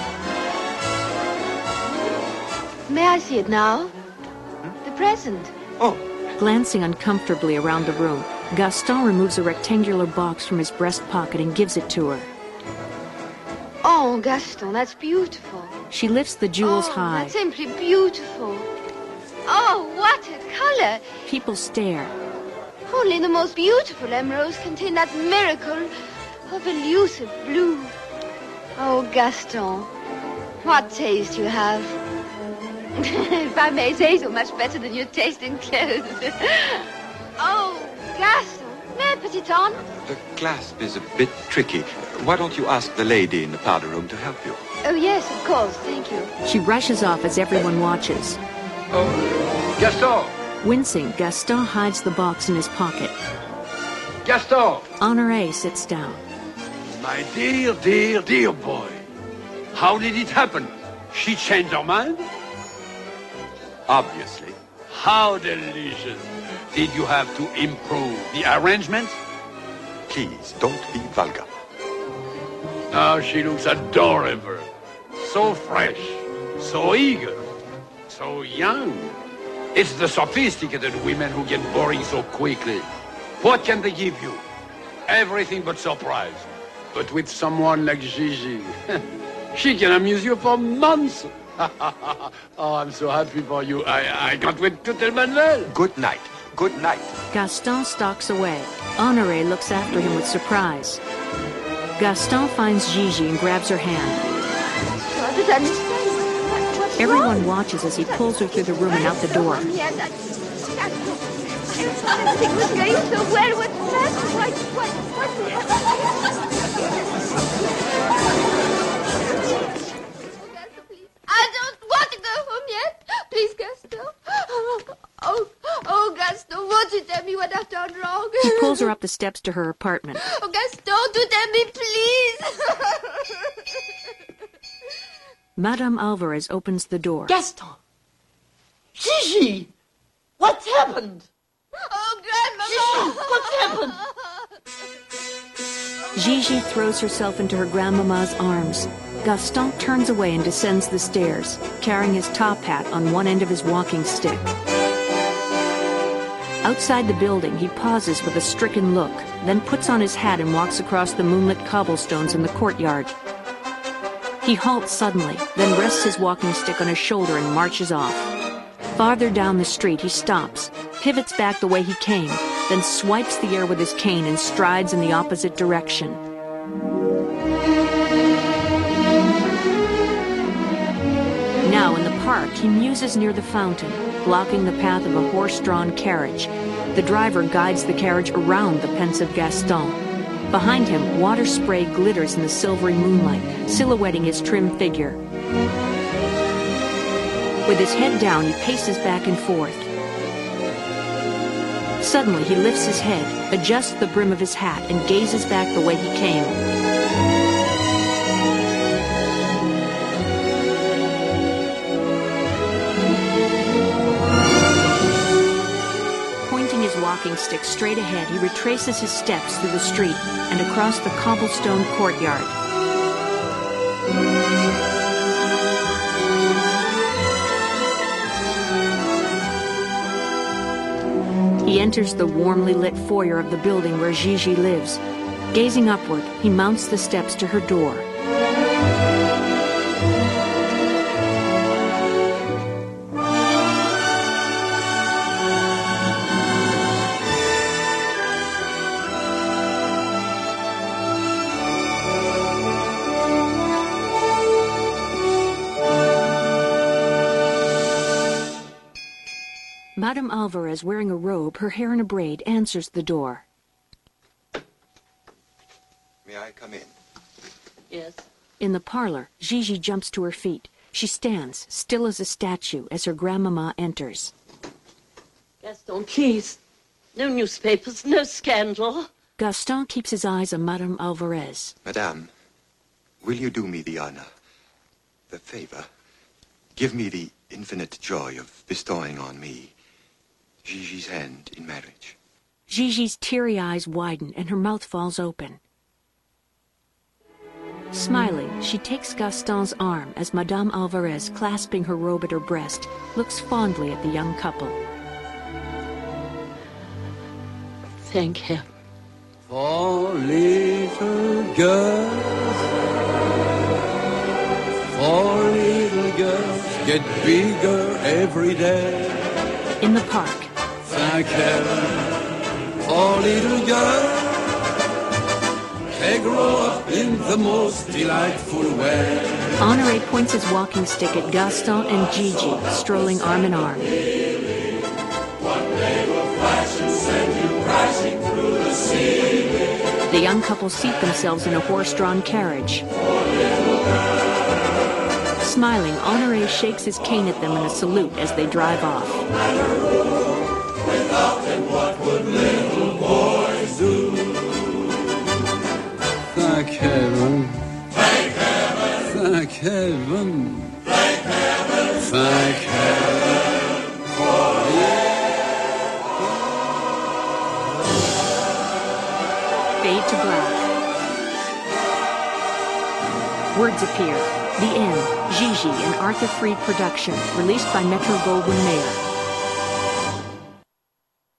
May I see it now? The present. Oh. Glancing uncomfortably around the room, Gaston removes a rectangular box from his breast pocket and gives it to her. Oh, Gaston, that's beautiful. She lifts the jewels high. That's simply beautiful. Oh, what a color! People stare. Only the most beautiful emeralds contain that miracle of elusive blue. Oh, Gaston, what taste you have. If I may say so, much better than your taste in clothes. Oh, Gaston, mais, petit homme? The clasp is a bit tricky. Why don't you ask the lady in the powder room to help you? Oh, yes, of course. Thank you. She rushes off as everyone watches. Oh, Gaston! Wincing, Gaston hides the box in his pocket. Gaston! Honoré sits down. My dear, dear, dear boy. How did it happen? She changed her mind? Obviously. How delicious. Did you have to improve the arrangement? Please, don't be vulgar. Oh, she looks adorable. So fresh, so eager, so young. It's the sophisticated women who get boring so quickly. What can they give you? Everything but surprise. But with someone like Gigi, she can amuse you for months. Oh, I'm so happy for you. I can't wait to tell Manuel. Good night. Good night. Gaston stalks away. Honoré looks after him with surprise. Gaston finds Gigi and grabs her hand. Everyone watches as he pulls her through the room and out the door. Everything was going so well. What's that? I don't want to go home yet. Please, Gaston. Oh, Gaston, won't you tell me what I've done wrong? He pulls her up the steps to her apartment. Oh, Gaston, do tell me, please. Madame Alvarez opens the door. Gaston! Gigi! What's happened? Oh, Grandmama! Gigi, what's happened? Gigi throws herself into her grandmama's arms. Gaston turns away and descends the stairs, carrying his top hat on one end of his walking stick. Outside the building, he pauses with a stricken look, then puts on his hat and walks across the moonlit cobblestones in the courtyard. He halts suddenly, then rests his walking stick on his shoulder and marches off. Farther down the street, he stops, pivots back the way he came, then swipes the air with his cane and strides in the opposite direction. Now, in the park, he muses near the fountain, blocking the path of a horse-drawn carriage. The driver guides the carriage around the pensive Gaston. Behind him, water spray glitters in the silvery moonlight, silhouetting his trim figure. With his head down, he paces back and forth. Suddenly, he lifts his head, adjusts the brim of his hat, and gazes back the way he came. Pointing his walking stick straight ahead, he retraces his steps through the street and across the cobblestone courtyard. He enters the warmly lit foyer of the building where Gigi lives. Gazing upward, he mounts the steps to her door. Madame Alvarez, wearing a robe, her hair in a braid, answers the door. May I come in? Yes. In the parlor, Gigi jumps to her feet. She stands, still as a statue, as her grandmama enters. Gaston, please. No newspapers, no scandal. Gaston keeps his eyes on Madame Alvarez. Madame, will you do me the honor, the favor, give me the infinite joy of bestowing on me Gigi's hand in marriage? Gigi's teary eyes widen and her mouth falls open. Smiling, she takes Gaston's arm as Madame Alvarez, clasping her robe at her breast, looks fondly at the young couple. Thank him. For little girls, get bigger every day. In the park. Thank heaven for little girls. They grow up in the most delightful way. Honoré points his walking stick at Gaston and Gigi, strolling arm in arm. One day will flash and send you crashing through the The young couple seat themselves in a horse-drawn carriage. Smiling, Honoré shakes his cane at them in a salute as they drive off. Without them, what would little boys do? Thank heaven. Thank heaven. Thank heaven. Thank heaven. Thank heaven for Fade to black. Words appear. The End. Gigi, an Arthur Freed production, released by Metro-Goldwyn-Mayer.